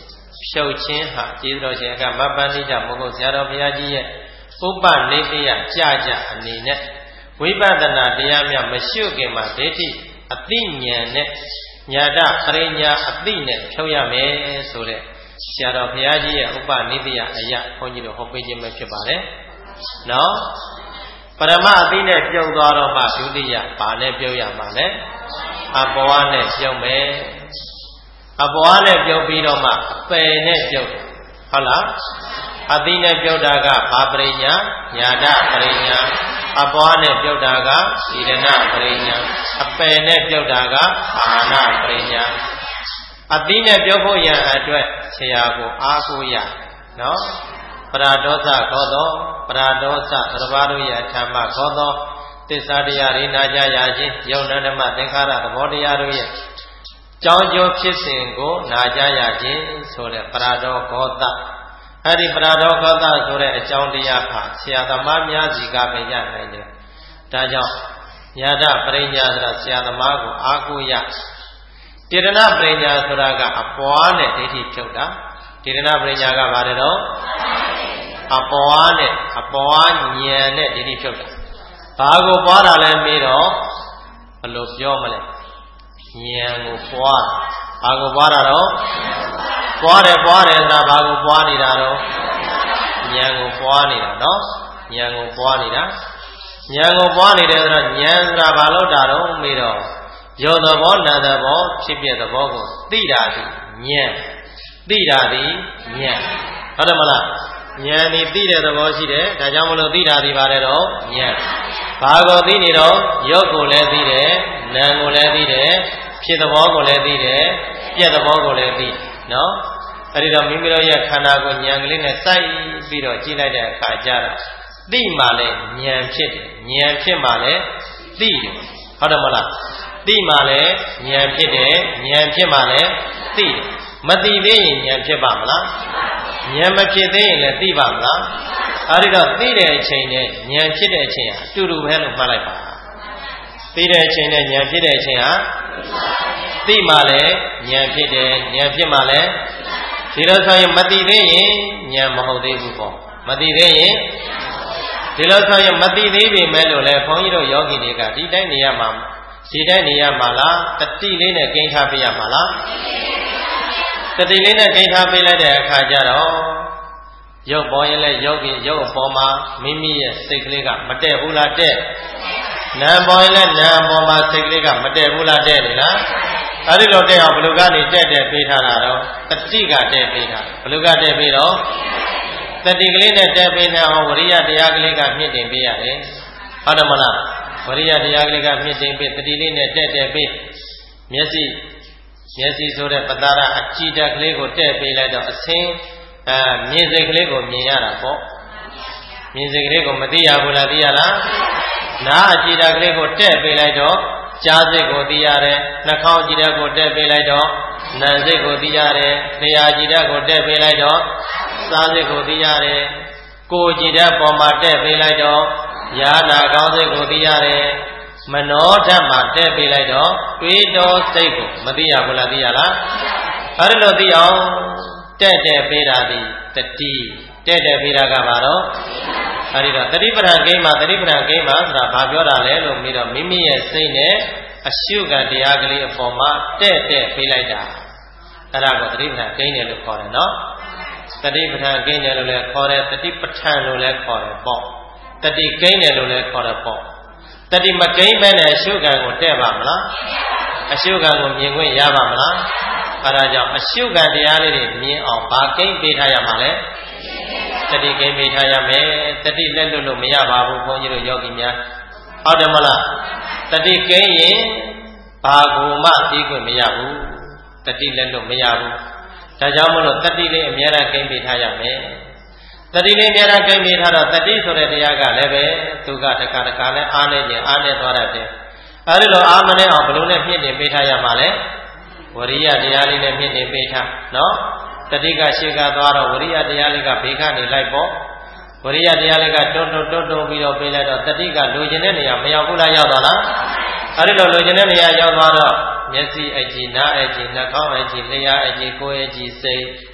Speaker 1: ဖြုတ်ခြင်းဟာကျေးဇူးတော်ရှင်ကမပန်းနိကြမဟုတ်ဆရာတော်ဘုရားကြီးရဲ့ဥပနိပိယကြကြအနေနဲ့ဝိပဿနာတရားများမရှုခင်မှာဒိဋ္ဌိအသိဉာဏ်နဲ့ညာတပရိညာအသိနဲ့ဖြုတ်ရမယ်ဆိုတဲ့ဆရာတော်ဘုရားကြီးရဲ့ဥပနိပိယအရာဘုန်းကြီးတို့ဟောပေးခြင်းပဲဖြစ်ပါတယ်။နော်ပရမအသိနဲ့ပြုတ်သွားတော့မှဒုတိယဘာနဲ့ပြုတ်ရမှာလဲအဘဝနဲ့ပြုတ်မယ်အဘဝနဲ့ပြုတ်ပြီးတော့မှအပယ်နဲ့ပြုတ်ဟုတ်လားအသိနဲ့ပြုတ်တာကဘာပရိညာညာတပရိညာအဘဝနဲ့ပြုတ်တာကသီရဏပရိညာအပယ်နဲ့ပြုတ်တာကအာနာပရိညာအသိနဲ့ပြုတ်ဖို့ရန်အတွက်ဆရာကိုအားကိုးရနော်ပရာဒေါသခေါ်သောပရာဒေါသသရဘာတို့ရဲ့အထမခေါ်သောသစ္စာတရားရိနာကြရခြင်းယုံနာဓမ္မသင်္ခါရသဘောတရားတို့ရဲ့ကြောင်းကျိုးဖြစ်စဉ်ကိုနာကြရခြင်းဆိုတဲ့ပရာဒေါဂောသအဲ့ဒီပရာဒေါဂောသဆိုတဲ့အကြောင်းတရားဟာဆရာသမားများစီကပဲရနိုင်တယ်ဒါကြောင့်ညာတပရိညာဆိုတာဆရာသမားကိုအားကိုးရတေရဏပရိညာဆိုတာကအပွားနဲ့ဒိဋ္ဌိဖြုတ်တာတေရဏပရိညာကဘာလဲတော့အပွားနဲ့အပွားဉာဏ်နဲ့ဒိဋ္ဌိဖြုတ်တာဘာကိုပွားတာလဲမေးတော့ဘယ်လိုပြောမလဲဉာဏ်ကိုပွားဘာကိုပွားတာတော့ပွားတယ်ပွားတယ်ဆိုတာဘာကိုပွားနေတာတော့ဉာဏ်ကိုပွားနေတာနော်ဉာဏ်ကိုပွားနေတာဉာဏ်ကိုပွားနေတယ်ဆိုတော့ဉာဏ်ဆိုတာဘာလို့တာတော့မေးတော့ယောသဘောနာသဘောဖြစ်ပြသဘောကိုသိတာဒီဉာဏ်သိတာဒီဉာဏ်ဟုတ်တယ်မလားဉာဏ်ဒီသိတဲ့သဘောရှိတယ်ဒါကြောင့်မလို့သိတာဒီပါလေတော့ဉာဏ်ဘာကိုသိနေတော့ယောကိုလည်းသိတယ်နာမ်ကိုလည်းသိတယ်ဖြစ်သဘောကိုလည်းသိတယ်ပြက်သဘောကိုလည်းသိနော်အဲ့ဒီတော့မိမိတို့ရဲ့ခန္ဓာကိုဉာဏ်ကလေးနဲ့စိုက်ပြီးတော့ကြည့်လိုက်တဲ့အခါကျတော့သိမှလည်းဉာဏ်ဖြစ်တယ်ဉာဏ်ဖြစ်မှလည်းသိတယ်ဟုတ်တယ်မလားသိမှလည်းဉာဏ်ဖြစ်တယ်ဉာဏ်ဖြစ်မှလည်းသိတယ်မသိသေးရင်ဉာဏ်ဖြစ်ပါမလားဉာဏ်မဖြစ်သေးရင်လည်းသိပါမလားအဲဒီတော့သိတဲ့အချိန်နဲ့ဉာဏ်ဖြစ်တဲ့အချိန်ဟာအတူတူပဲလို့မှတ်လိုက်ပါသိတဲ့အချိန်နဲ့ဉာဏ်ဖြစ်တဲ့အချိန်ဟာသိမှလည်းဉာဏ်ဖြစ်တယ်ဉာဏ်ဖြစ်မှလည်းဒီလိုဆိုရင်မသိသေးရင်ဉာဏ်မဟုတ်သေးဘူးပေါ့မသိသေးရင်ဒီလိုဆိုရင်မသိသေးပြီမဲ့လို့လေခွန်ကြီးတို့ယောဂီတွေကဒီတိုင်းနေရမှာဒီတိုင်းနေရမှာလားတတိလေးနဲ့ကိန်းထားပေးရမှာလားတတိလေးနဲ့ကိန်းထားပေးလိုက်တဲ့အခါကျတော့ရုပ်ပေါ်ရင်လည်းယောဂီရုပ်အပေါ်မှာမိမိရဲ့စိတ်ကလေးကမတည့်ဘူးလားတဲ့နာမ်ပေါ်ရင်လည်းနာမ်ပေါ်မှာစိတ်ကလေးကမတည့်ဘူးလားတဲ့လေလားအဲဒီလိုတဲ့အောင်ဘလူကနေတက်တက်ပေးထားတာတော့တတိကတက်ပေးတာဘလူကတက်ပေးတော့တတိကလေးနဲ့တက်ပေးနေအောင်ဝရိယတရားကလေးကမြင့်တင်ပေးရတယ်ဟုတ်တယ်မလားဝရိယတရားကလေးကမြင့်တင်ပေးတတိလေးနဲ့တက်တက်ပေးမျက်စိမျက်စိဆိုတဲ့ပတာရအကြည်ဓာတ်ကလေးကိုတက်ပေးလိုက်တော့အစင်းအဲမြင်စိတ်ကလေးကိုမြင်ရတာပေါ့မြင်စိတ်ကလေးကိုမသိရဘူးလားသိရလားနားအကြည်ဓာတ်ကလေးကိုတက်ပေးလိုက်တော့ကြားစိတ်ကိုသိရတယ်နှာခေါင်းအကြည်ဓာတ်ကိုတက်ပေးလိုက်တော့နာမ်စိတ်ကိုသိရတယ်လျှာအကြည်ဓာတ်ကိုတက်ပေးလိုက်တော့စားစိတ်ကိုသိရတယ်ကိုယ်အကြည်ဓာတ်ပေါ်မှာတက်ပေးလိုက်တော့ယာနာကောင်းစိတ်ကိုသိရတယ်မနောဓာတ်မှာတက်ပေးလိုက်တော့တွေးတော်စိတ်ကိုမသိရဘူးလားသိရလားအဲ့လိုသိအောင်တက်တက်ပေးတာဒီတတိတက်တက်ပေးတာကဘာတော့အဲ့ဒီတော့တတိပဋ္ဌာန်ကိန်းမှာတတိပဋ္ဌာန်ကိန်းမှာဆိုတာဘာပြောတာလဲလို့ပြီးတော့မိမိရဲ့စိတ်နဲ့အရှုခံတရားကလေးအပေါ်မှာတက်တက်ပေးလိုက်တာအဲ့ဒါကိုတတိပဋ္ဌာန်ကိန်းတယ်လို့ခေါ်တယ်နော်တတိပဋ္ဌာန်ကိန်းတယ်လို့လည်းခေါ်တယ်တတိပဋ္ဌာန်လို့လည်းခေါ်တယ်ပေါ့တတိကိန်းတယ်လို့လည်းခေါ်တယ်ပေါ့တတိမကိန်းပဲနဲ့အရှုခံကိုတဲ့ပါမလားအရှုခံကိုမြင်ခွင့်ရပါမလားအဲဒါကြောင့်အရှုခံတရားလေးတွေမြင်အောင်ဘာကိန်းပေးထားရမှာလဲတတိကိန်းပေးထားရမယ်တတိလက်လွတ်လို့မရပါဘူးဘုန်းကြီးတို့ယောဂီများဟုတ်တယ်မလားတတိကိန်းရင်ဘာကိုမှသိခွင့်မရဘူးတတိလက်လွတ်မရဘူးဒါကြောင့်မလို့တတိလေးအများအားကိန်းပေးထားရမယ်တတိလေးအများအားကိန်းပေးထားတော့တတိဆိုတဲ့တရားကလည်းပဲသူကတခါတခါလဲအားနေခြင်းအားနေသွားတတ်တယ်အဲဒီလိုအားမနေအောင်ဘယ်လိုနဲ့မြင့်တင်ပေးထားရမှာလဲဝရိယတရားလေးနဲ့မြင့်တင်ပေးထားနော်တတိကရှေ့ကသွားတော့ဝရိယတရားလေးကဘေးကနေလိုက်ပေါ့ဝရိယတရားလေးကတွန်းတွန်းတွန်းတွန်းပြီးတော့ပေးလိုက်တော့တတိကလိုချင်တဲ့နေရာမရောက်ဘူးလားရောက်သွားလားအဲဒီလိုလိုချင်တဲ့နေရာရောက်သွားတော့မျက်စိအကြည့်နားအကြည့်နှာခေါင်းအကြည့်လျှာအကြည့်ကိုယ်အကြည့်စိတ်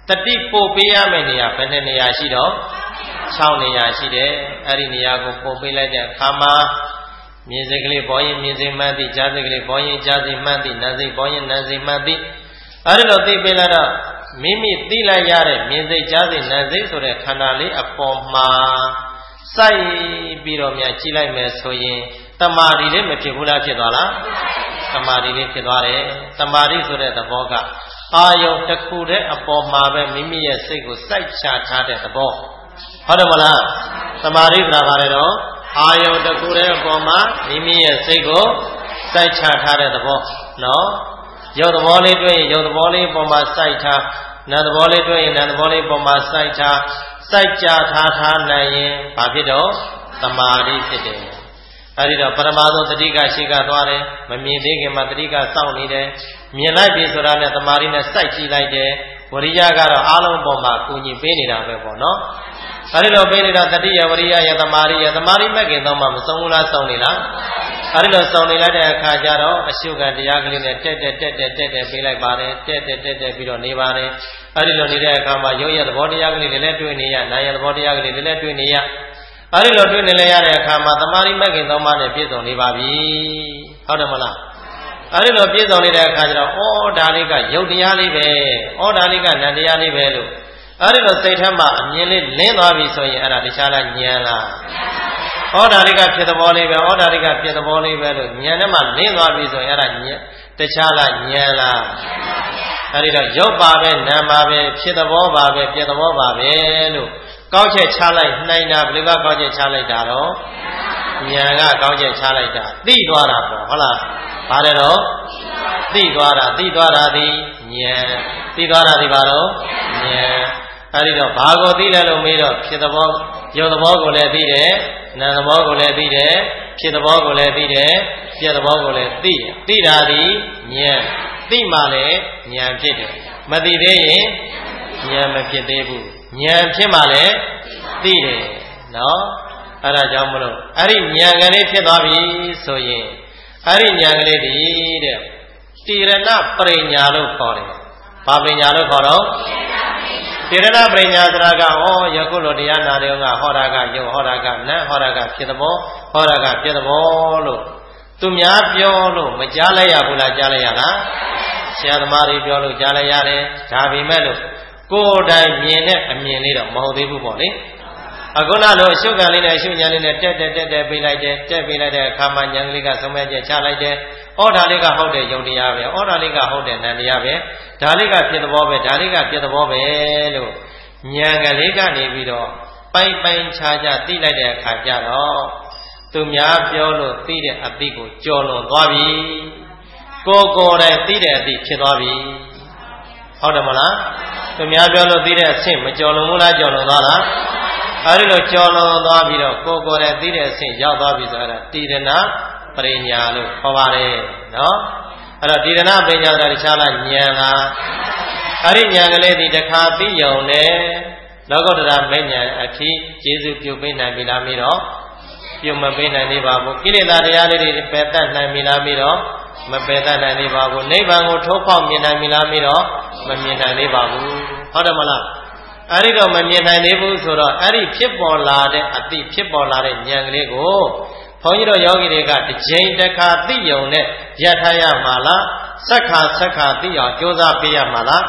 Speaker 1: တတိပို့ပေးရမယ့်နေရာဘယ်နှစ်နေရာရှိတော့၆နေရာရှိတယ်အဲ့ဒီနေရာကိုပို့ပေးလိုက်တဲ့အခါမှာမြင်စိတ်ကလေးပေါ်ရင်မြင်စိတ်မှတ်သည်ကြားစိတ်ကလေးပေါ်ရင်ကြားစိတ်မှတ်သည်နားစိတ်ပေါ်ရင်နားစိတ်မှတ်သည်အဲ့ဒီလိုသိပေးလိုက်တော့မိမိသိလိုက်ရတဲ့မြင်စိတ်ကြားစိတ်နားစိတ်ဆိုတဲ့ခန္ဓာလေးအပေါ်မှာစိုက်ပြီးတော့များကြည့်လိုက်မယ်ဆိုရင်တမာရီလေးမဖြစ်ဘူးလားဖြစ်သွားလားတမာရီလေးဖြစ်သွားတယ်တမာရီဆိုတဲ့သဘောကအာယုံတစ်ခုတည်းအပေါ်မှာပဲမိမိရဲ့စိတ်ကိုစိုက်ချထားတဲ့သဘောဟုတ်တယ်မလားတမာရီဆိုတာဘာလဲတော့အာယုံတစ်ခုတည်းအပေါ်မှာမိမိရဲ့စိတ်ကိုစိုက်ချထားတဲ့သဘောနော်ရုပ်သဘောလေးတွေ့ရင်ရုပ်သဘောလေးပေါ်မှာစိုက်ထားနာမ်သဘောလေးတွေ့ရင်နာမ်သဘောလေးပေါ်မှာစိုက်ထားစိုက်ကြထားထားနိုင်ရင်ဘာဖြစ်တော့တမာရီဖြစ်တယ်အဲဒီတော့ပရမသောတတိကရှိကသွားတယ်မမြင်သေးခင်မှာတတိကစောင့်နေတယ်မြင်လိုက်ပြီဆိုတာနဲ့တမာရီနဲ့စိုက်ကြည့်လိုက်တယ်ဝရိယကတော့အားလုံးပေါ်မှာကူညီပေးနေတာပဲပေါ့နော်အဲဒီလိုပေးနေတော့တတိယဝရိယယတမာရီယတမာရီမဲ့ခင်တော့မှမဆုံးဘူးလားစောင့်နေလားအဲဒီလိုစောင့်နေလိုက်တဲ့အခါကျတော့အရှုခံတရားကလေးနဲ့တက်တက်တက်တက်တက်တက်ပေးလိုက်ပါတယ်တက်တက်တက်တက်ပြီးတော့နေပါတယ်အဲဒီလိုနေတဲ့အခါမှာရုပ်ရသဘောတရားကလေးတွေလည်းတွေ့နေရနာယသဘောတရားကလေးတွေလည်းတွေ့နေရအဲဒီလိုတွေ့နေလဲရတဲ့အခါမှာတမာရီမဲ့ခင်သုံးပါးနဲ့ပြည့်စုံနေပါပြီဟုတ်တယ်မလားအဲဒီလိုပြည့်စုံနေတဲ့အခါကျတော့ဩဒါလေးကရုပ်တရားလေးပဲဩဒါလေးကနံတရားလေးပဲလို့အဲဒီလိုစိတ်ထဲမှာအမြင်လေးလင်းသွားပြီဆိုရင်အဲ့ဒါတခြားလားဉာဏ်လားဩဒါလေးကဖြစ်သဘောလေးပဲဩဒါလေးကဖြစ်သဘောလေးပဲလို့ဉာဏ်ထဲမှာလင်းသွားပြီဆိုရင်အဲ့ဒါဉာဏ်တခြားလားဉာဏ်လားအဲဒီတော့ရုပ်ပါပဲနာမ်ပါပဲဖြစ်သဘောပါပဲပြသဘောပါပဲလို့ကောက်ချက်ချလိုက်နိုင်တာဘယ်လိုကကောက်ချက်ချလိုက်တာတော့ဉာဏ်ကကောက်ချက်ချလိုက်တာသိသွားတာပေါ့ဟုတ်လားဘာလဲတော့သိသွားတာသိသွားတာဒီဉာဏ်သိသွားတာဒီဘာတော့ဉာဏ်အဲဒီတော့ဘာကိုသိလဲလို့မေးတော့ဖြစ်သဘောရုပ်သဘောကိုလည်းသိတယ်နာမ်သဘောကိုလည်းသိတယ်ဖြစ်သဘောကိုလည်းသိတယ်ပြသဘောကိုလည်းသိတယ်သိတာဒီဉာဏ်သိမှလည်းဉာဏ်ဖြစ်တယ်မသိသေးရင်ဉာဏ်မဖြစ်သေးဘူးဉာဏ်ဖြစ်မှလည်းသိတယ်နော်အဲဒါကြောင့်မလို့အဲ့ဒီဉာဏ်ကလေးဖြစ်သွားပြီဆိုရင်အဲ့ဒီဉာဏ်ကလေးဒီတဲ့တိရဏပရိညာလို့ခေါ်တယ်ဘာပရိညာလို့ခေါ်တော့တိရဏပရိညာဆိုတာကဩယခုလိုတရားနာတယ်ကဟောတာကယုံဟောတာကနတ်ဟောတာကဖြစ်သဘောဟောတာကဖြစ်သဘောလို့သူများပြောလို့မကြားလိုက်ရဘူးလားကြားလိုက်ရလားဆရာသမားတွေပြောလို့ကြားလိုက်ရတယ်ဒါပေမဲ့လို့ကိုယ်တိုင်မြင်တဲ့အမြင်လေးတော့မဟုတ်သေးဘူးပေါ့လေအခုနလိုအရှုခံလေးနဲ့အရှုဉာဏ်လေးနဲ့တက်တက်တက်တက်ပေးလိုက်တယ်တက်ပေးလိုက်တဲ့အခါမှာဉာဏ်ကလေးကဆုံးဖြတ်ချက်ချလိုက်တယ်ဩဒါလေးကဟုတ်တဲ့ယုံတရားပဲဩဒါလေးကဟုတ်တဲ့နံတရားပဲဒါလေးကဖြစ်သဘောပဲဒါလေးကဖြစ်သဘောပဲလို့ဉာဏ်ကလေးကနေပြီးတော့ပိုင်ပိုင်ခြားခြားသိလိုက်တဲ့အခါကျတော့သူများပြောလို့သိတဲ့အသိကိုကြော်လွန်သွားပြီကိုယ်ကိုယ်တိုင်သိတဲ့အသိဖြစ်သွားပြီဟုတ်တယ်မလားသူများပြောလို့သိတဲ့အဆင့်မကြော်လွန်ဘူးလားကြော်လွန်သွားလားအဲဒီလိုကြော်လွန်သွားပြီးတော့ကိုယ်ကိုယ်တိုင်သိတဲ့အဆင့်ရောက်သွားပြီဆိုတော့တိရဏပရိညာလို့ခေါ်ပါတယ်နော်အဲ့တော့တိရဏပရိညာဆိုတာတခြားလားဉာဏ်လားအဲ့ဒီဉာဏ်ကလေးဒီတစ်ခါသိယုံနဲ့လောကုတ္တရာမဉ္ဇဉ်အထိကျေစုပြုပေးနိုင်ပြီလားမင်းတော့ပြုမပေးနိုင်သေးပါဘူးကိလေသာတရားလေးတွေပယ်တတ်နိုင်ပြီလားမင်းတော့မပယ်တတ်နိုင်သေးပါဘူးနိဗ္ဗာန်ကိုထိုးဖောက်မြင်နိုင်ပြီလားမင်းတော့မမြင်နိုင်သေးပါဘူးဟုတ်တယ်မလားအဲ့ဒီတော့မမြင်နိုင်သေးဘူးဆိုတော့အဲ့ဒီဖြစ်ပေါ်လာတဲ့အတိဖြစ်ပေါ်လာတဲ့ဉာဏ်ကလေးကိုဘုန်းကြီးတို့ယောဂီတွေကတစ်ချိန်တစ်ခါသိယုံနဲ့ရထားရမှာလားဆက်ခါဆက်ခါသိအောင်ကြိုးစားပေးရမှာလား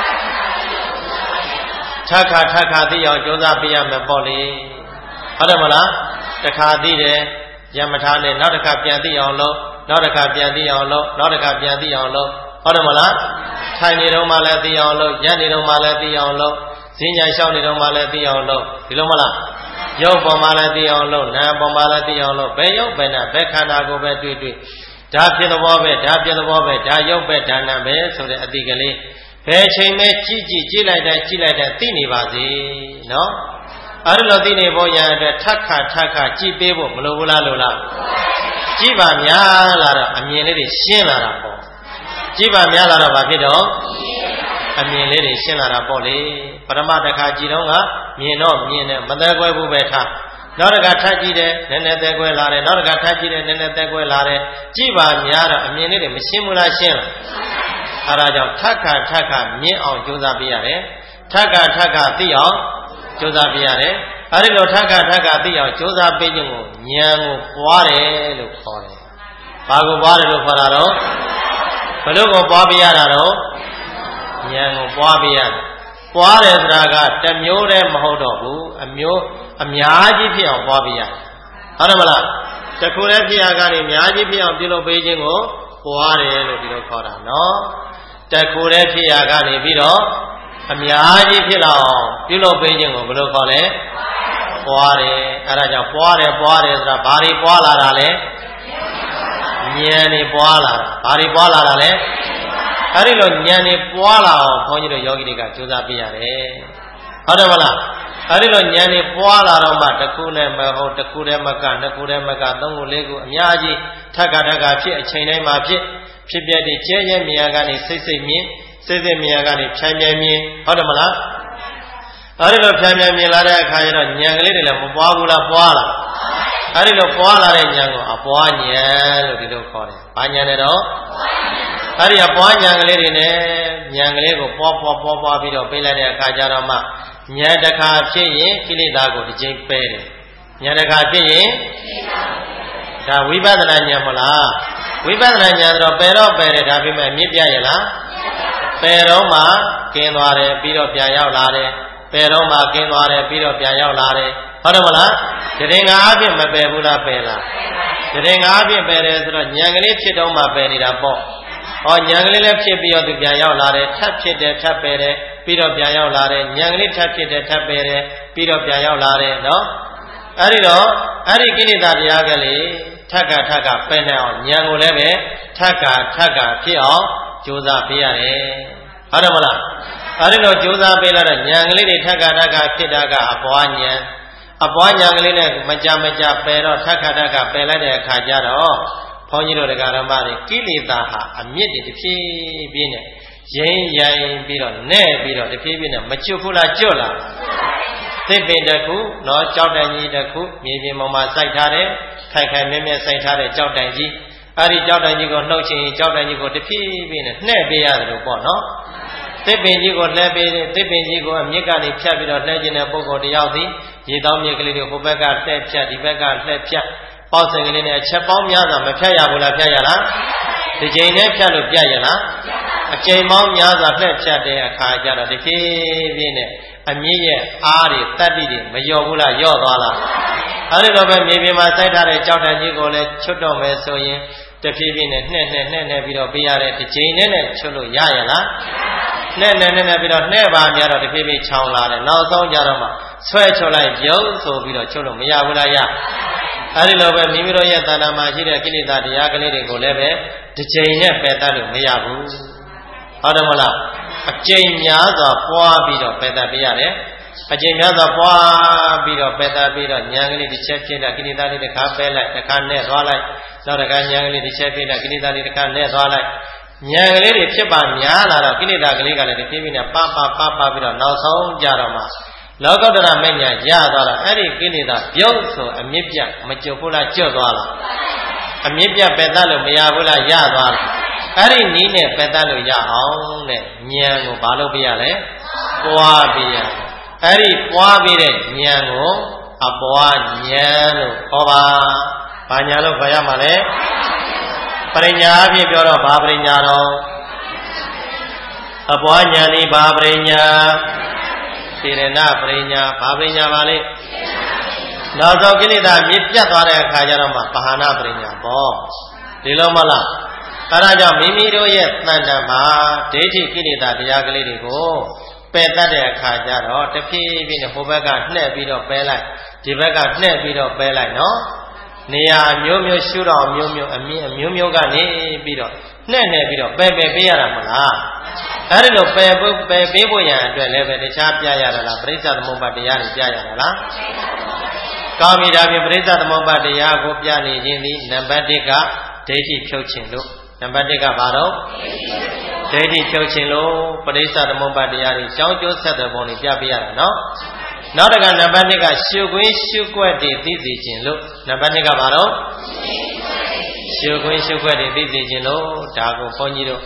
Speaker 1: ထပ်ခါထပ်ခါသိအောင်ကြိုးစားပေးရမယ်ပေါ့လေဟုတ်တယ်မလားတစ်ခါသိတယ်ရမထားနဲ့နောက်တစ်ခါပြန်သိအောင်လုပ်နောက်တစ်ခါပြန်သိအောင်လုပ်နောက်တစ်ခါပြန်သိအောင်လုပ်ဟုတ်တယ်မလားထိုင်နေတော့မှလည်းသိအောင်လုပ်ရပ်နေတော့မှလည်းသိအောင်လုပ်ဈဉ္ညာလျှောက်နေတော့မှလည်းသိအောင်လုပ်ဒီလိုမလားရုပ်ပေါ်မှာလည်းသိအောင်လုပ်နာမ်ပေါ်မှာလည်းသိအောင်လုပ်ဘယ်ရုပ်ပဲနဲ့ဘယ်ခန္ဓာကိုပဲတွေ့တွေ့ဒါဖြစ်သဘောပဲဒါဖြစ်သဘောပဲဒါရုပ်ပဲဒါနာမ်ပဲဆိုတဲ့အတိကလေးဘယ်ချိန်မဲကြည့်ကြည့်ကြည့်လိုက်တဲ့ကြည့်လိုက်တဲ့သိနေပါစေနော်အဲ့လိုသိနေဖို့ရန်အတွက်ထပ်ခါထပ်ခါကြည့်ပေးဖို့မလိုဘူးလားလို့လားကြည့်ပါများလာတော့အမြင်လေးတွေရှင်းလာတာပေါ့ကြည့်ပါများလာတော့ဘာဖြစ်တော့အမြင်လေးတွေရှင်းလာတာပေါ့လေပထမတစ်ခါကြည့်တော့ကမြင်တော့မြင်တယ်မသက်ကွဲဘူးပဲထားနောက်တစ်ခါထပ်ကြည့်တယ်နည်းနည်းသက်ကွဲလာတယ်နောက်တစ်ခါထပ်ကြည့်တယ်နည်းနည်းသက်ကွဲလာတယ်ကြည့်ပါများတော့အမြင်လေးတွေမရှင်းဘူးလားရှင်းလားအဲဒါကြောင့်ထပ်ခါထပ်ခါမြင်အောင်ကြိုးစားပေးရတယ်ထက်ကထက်ကသိအောင်ကြိုးစားပြရတယ်အဲဒီလိုထက်ကထက်ကသိအောင်ကြိုးစားပေးခြင်းကိုဉာဏ်ကိုပွားတယ်လို့ခေါ်တယ်ဘာကိုပွားတယ်လို့ခေါ်တာတော့ဘယ်လိုကိုပွားပြရတာတော့ဉာဏ်ကိုပွားပြရတယ်ပွားတယ်ဆိုတာကတစ်မျိုးတည်းမဟုတ်တော့ဘူးအမျိုးအများကြီးဖြစ်အောင်ပွားပြရတယ်ဟုတ်တယ်မလားတစ်ခုတည်းဖြစ်ရကနေအများကြီးဖြစ်အောင်ပြုလုပ်ပေးခြင်းကိုပွားတယ်လို့ဒီလိုခေါ်တာနော်တစ်ခုတည်းဖြစ်ရကနေပြီးတော့အများကြီးဖြစ်လာအောင်ပြုလုပ်ပေးခြင်းကိုဘယ်လိုခေါ်လဲပွားတယ်အဲဒါကြောင့်ပွားတယ်ပွားတယ်ဆိုတာဘာတွေပွားလာတာလဲဉာဏ်တွေပွားလာတာဘာတွေပွားလာတာလဲအဲဒီလိုဉာဏ်တွေပွားလာအောင်ဘုန်းကြီးတို့ယောဂီတွေကကြိုးစားပြရတယ်ဟုတ်တယ်မလားအဲဒီလိုဉာဏ်တွေပွားလာတော့မှတစ်ခုနဲ့မဟုတ်တစ်ခုတည်းမကနှစ်ခုတည်းမကသုံးခုလေးခုအများကြီးထက်ကထက်ကဖြစ်အချိန်တိုင်းမှာဖြစ်ဖြစ်ပြတဲ့ကျဲကျဲမြင်ရကနေစိတ်စိတ်မြင်စိတ်စိတ်မြင်ရကနေဖြန်းဖြန်းမြင်ဟုတ်တယ်မလားအဲဒီလိုဖြန်းဖြန်းမြင်လာတဲ့အခါကျတော့ဉာဏ်ကလေးတွေလည်းမပွားဘူးလားပွားလာအဲဒီလိုပွားလာတဲ့ဉာဏ်ကိုအပွားဉာဏ်လို့ဒီလိုခေါ်တယ်။ဘာဉာဏ်လဲတော့အဲဒီအပွားဉာဏ်ကလေးတွေနဲ့ဉာဏ်ကလေးကိုပွားပွားပွားပွားပြီးတော့ပေးလိုက်တဲ့အခါကျတော့မှဉာဏ်တစ်ခါဖြစ်ရင်ကိလေသာကိုတစ်ချိန်ပယ်တယ်။ဉာဏ်တစ်ခါဖြစ်ရင်ဒါဝိပဿနာဉာဏ်မလားဝိပဿနာဉာဏ်ဆိုတော့ပယ်တော့ပယ်တယ်ဒါပေမဲ့မြင့်ပြရလားပယ်တော့မှကျင်းသွားတယ်ပြီးတော့ပြန်ရောက်လာတယ်ပယ်တော့မှကျင်းသွားတယ်ပြီးတော့ပြန်ရောက်လာတယ်ဟုတ်တယ်မလားတရင်ငါအဖြစ်မပယ်ဘူးလားပယ်လားတရင်ငါအဖြစ်ပယ်တယ်ဆိုတော့ဉာဏ်ကလေးဖြစ်တော့မှပယ်နေတာပေါ့ဟောဉာဏ်ကလေးလည်းဖြစ်ပြီးတော့သူပြန်ရောက်လာတယ်ထပ်ဖြစ်တယ်ထပ်ပယ်တယ်ပြီးတော့ပြန်ရောက်လာတယ်ဉာဏ်ကလေးထပ်ဖြစ်တယ်ထပ်ပယ်တယ်ပြီးတော့ပြန်ရောက်လာတယ်နော်အဲ့ဒီတော့အဲ့ဒီကိလေသာတရားကလေးထက်ကထက်ကပယ်နေအောင်ဉာဏ်ကိုလည်းပဲထက်ကထက်ကဖြစ်အောင်ကြိုးစားပေးရတယ်ဟုတ်တယ်မလားအဲ့ဒီလိုကြိုးစားပေးလာတော့ဉာဏ်ကလေးတွေထက်ကထက်ကဖြစ်တာကအပွားဉာဏ်အပွားဉာဏ်ကလေးနဲ့မကြမကြပယ်တော့ထက်ကထက်ကပယ်လိုက်တဲ့အခါကျတော့ဘုန်းကြီးတို့တရားဓမ္မတွေကိလေသာဟာအမြင့်တွေတစ်ဖြည်းဖြည်းနဲ့ရင်းရိုင်းပြီးတော့နဲ့ပြီးတော့တစ်ဖြည်းဖြည်းနဲ့မကျွတ်ဘူးလားကျွတ်လားသစ်ပင်တစ်ခုနော်ကြောက်တိုင်ကြီးတစ်ခုမြေပြင်ပေါ်မှာစိုက်ထားတယ်ခိုင်ခိုင်မြဲမြဲစိုက်ထားတဲ့ကြောက်တိုင်ကြီးအဲ့ဒီကြောက်တိုင်ကြီးကိုနှုတ်ချင်ကြောက်တိုင်ကြီးကိုတစ်ဖြည်းဖြည်းနဲ့နှဲ့ပေးရတယ်လို့ပေါ့နော်သစ်ပင်ကြီးကိုလှဲပေးသစ်ပင်ကြီးကိုအမြစ်ကနေဖြတ်ပြီးတော့လှဲခြင်းတဲ့ပုဂ္ဂိုလ်တယောက်သည်ရေတောင်းမြစ်ကလေးတွေဟိုဘက်ကလှဲဖြတ်ဒီဘက်ကလှဲဖြတ်ပေါက်စင်ကလေးနဲ့အချက်ပေါင်းများစွာမဖြတ်ရဘူးလားဖြတ်ရလားဒီချိန်နဲ့ဖြတ်လို့ပြရလားအချိန်ပေါင်းများစွာလှဲဖြတ်တဲ့အခါကျတော့ဒီဖြည်းဖြည်းနဲ့အမြင့်ရဲ့အားတွေတတ္တိတွေမလျော့ဘူးလားလျော့သွားလားအဲဒီလိုပဲမြေပြင်မှာစိုက်ထားတဲ့ကြောက်တံကြီးကိုလည်းချွတ်တော့မယ်ဆိုရင်တဖြည်းဖြည်းနဲ့နှဲ့နှဲ့နှဲ့နှဲ့ပြီးတော့ပေးရတဲ့ဒီချိန်နဲ့နဲ့ချွတ်လို့ရရလားနှဲ့နှဲ့နှဲ့နှဲ့ပြီးတော့နှဲ့ပါများတော့တဖြည်းဖြည်းချောင်းလာတယ်နောက်ဆုံးကြတော့မှဆွဲချွတ်လိုက်ပြုံးဆိုပြီးတော့ချွတ်လို့မရဘူးလားရအဲဒီလိုပဲမိမိတို့ရဲ့တဏ္ဍာမှာရှိတဲ့ကိလေသာတရားကလေးတွေကိုလည်းပဲဒီချိန်နဲ့ပယ်တတ်လို့မရဘူးဟုတ်တယ်မလားအကျင့်များစွာပွားပြီးတော့ပယ်တတ်ပြရတယ်အကျင့်များစွာပွားပြီးတော့ပယ်တတ်ပြီးတော့ဉာဏ်ကလေးတစ်ချက်ဖြစ်တဲ့ကိလေသာလေးတစ်ခါပယ်လိုက်တစ်ခါနဲ့သွားလိုက်နောက်တစ်ခါဉာဏ်ကလေးတစ်ချက်ဖြစ်တဲ့ကိလေသာလေးတစ်ခါနဲ့သွားလိုက်ဉာဏ်ကလေးတွေဖြစ်ပါများလာတော့ကိလေသာကလေးကလည်းတစ်ဖြည်းဖြည်းနဲ့ပပပပပြီးတော့နောက်ဆုံးကြတော့မှလောကုတ္တရမဉ္ဇဉ်ရသွားတော့အဲ့ဒီကိလေသာပြုတ်ဆိုအမြင့်ပြတ်မကျွတ်ဘူးလားကျွတ်သွားလားအမြင့်ပြတ်ပယ်တတ်လို့မရဘူးလားရသွားလားအဲ့ဒီနည်းနဲ့ပယ်တတ်လို့ရအောင်တဲ့ဉာဏ်ကိုဘာလို့ပြရလဲပွားပြရအဲ့ဒီပွားပြတဲ့ဉာဏ်ကိုအပွားဉာဏ်လို့ခေါ်ပါဘာဉာဏ်လို့ခေါ်ရမှာလဲပရိညာအဖြစ်ပြောတော့ဘာပရိညာတော့အပွားဉာဏ်ဤဘာပရိညာစေရဏပရိညာဘာပရိညာပါလဲနောက်ဆုံးကိလေသာမြစ်ပြတ်သွားတဲ့အခါကျတော့မှပဟာနာပရိညာပေါ့ဒီလိုမလားအဲဒါကြောင့်မိမိတို့ရဲ့တဏ္ဍာမှာဒိဋ္ဌိကိလေသာတရားကလေးတွေကိုပယ်တတ်တဲ့အခါကျတော့တဖြည်းဖြည်းနဲ့ဟိုဘက်ကနှဲ့ပြီးတော့ပယ်လိုက်ဒီဘက်ကနှဲ့ပြီးတော့ပယ်လိုက်နော်နေရာမျိုးမျိုးရှုတော့မျိုးမျိုးအမြင့်အမျိုးမျိုးကနေပြီးတော့နှဲ့နှဲ့ပြီးတော့ပယ်ပယ်ပေးရတာမလားအဲ့ဒီလိုပယ်ဖို့ပယ်ပေးဖို့ရန်အတွက်လည်းပဲတခြားပြရတာလားပရိစ္ဆသမုပ္ပါတရားတွေပြရတာလားကောင်းပြီဒါဖြင့်ပရိစ္ဆသမုပ္ပါတရားကိုပြနေခြင်းဒီနံပါတ်၁ကဒိဋ္ဌိဖြုတ်ခြင်းလို့နံပါတ်၁ကဘာတော့ဒိဋ္ဌိဖြုတ်ခြင်းလို့ပရိစ္ဆသမုပ္ပါတရားတွေကြောင်းကျိုးဆက်တဲ့ပုံတွေပြပြရတာနော်နောက်တကနံပါတ်၂ကရှုခွင်းရှုွက်တွေသိစေခြင်းလို့နံပါတ်၂ကဘာတော့ရှုခွင်းရှုွက်တွေသိစေခြင်းလို့ဒါကိုဘုန်းကြီးတို့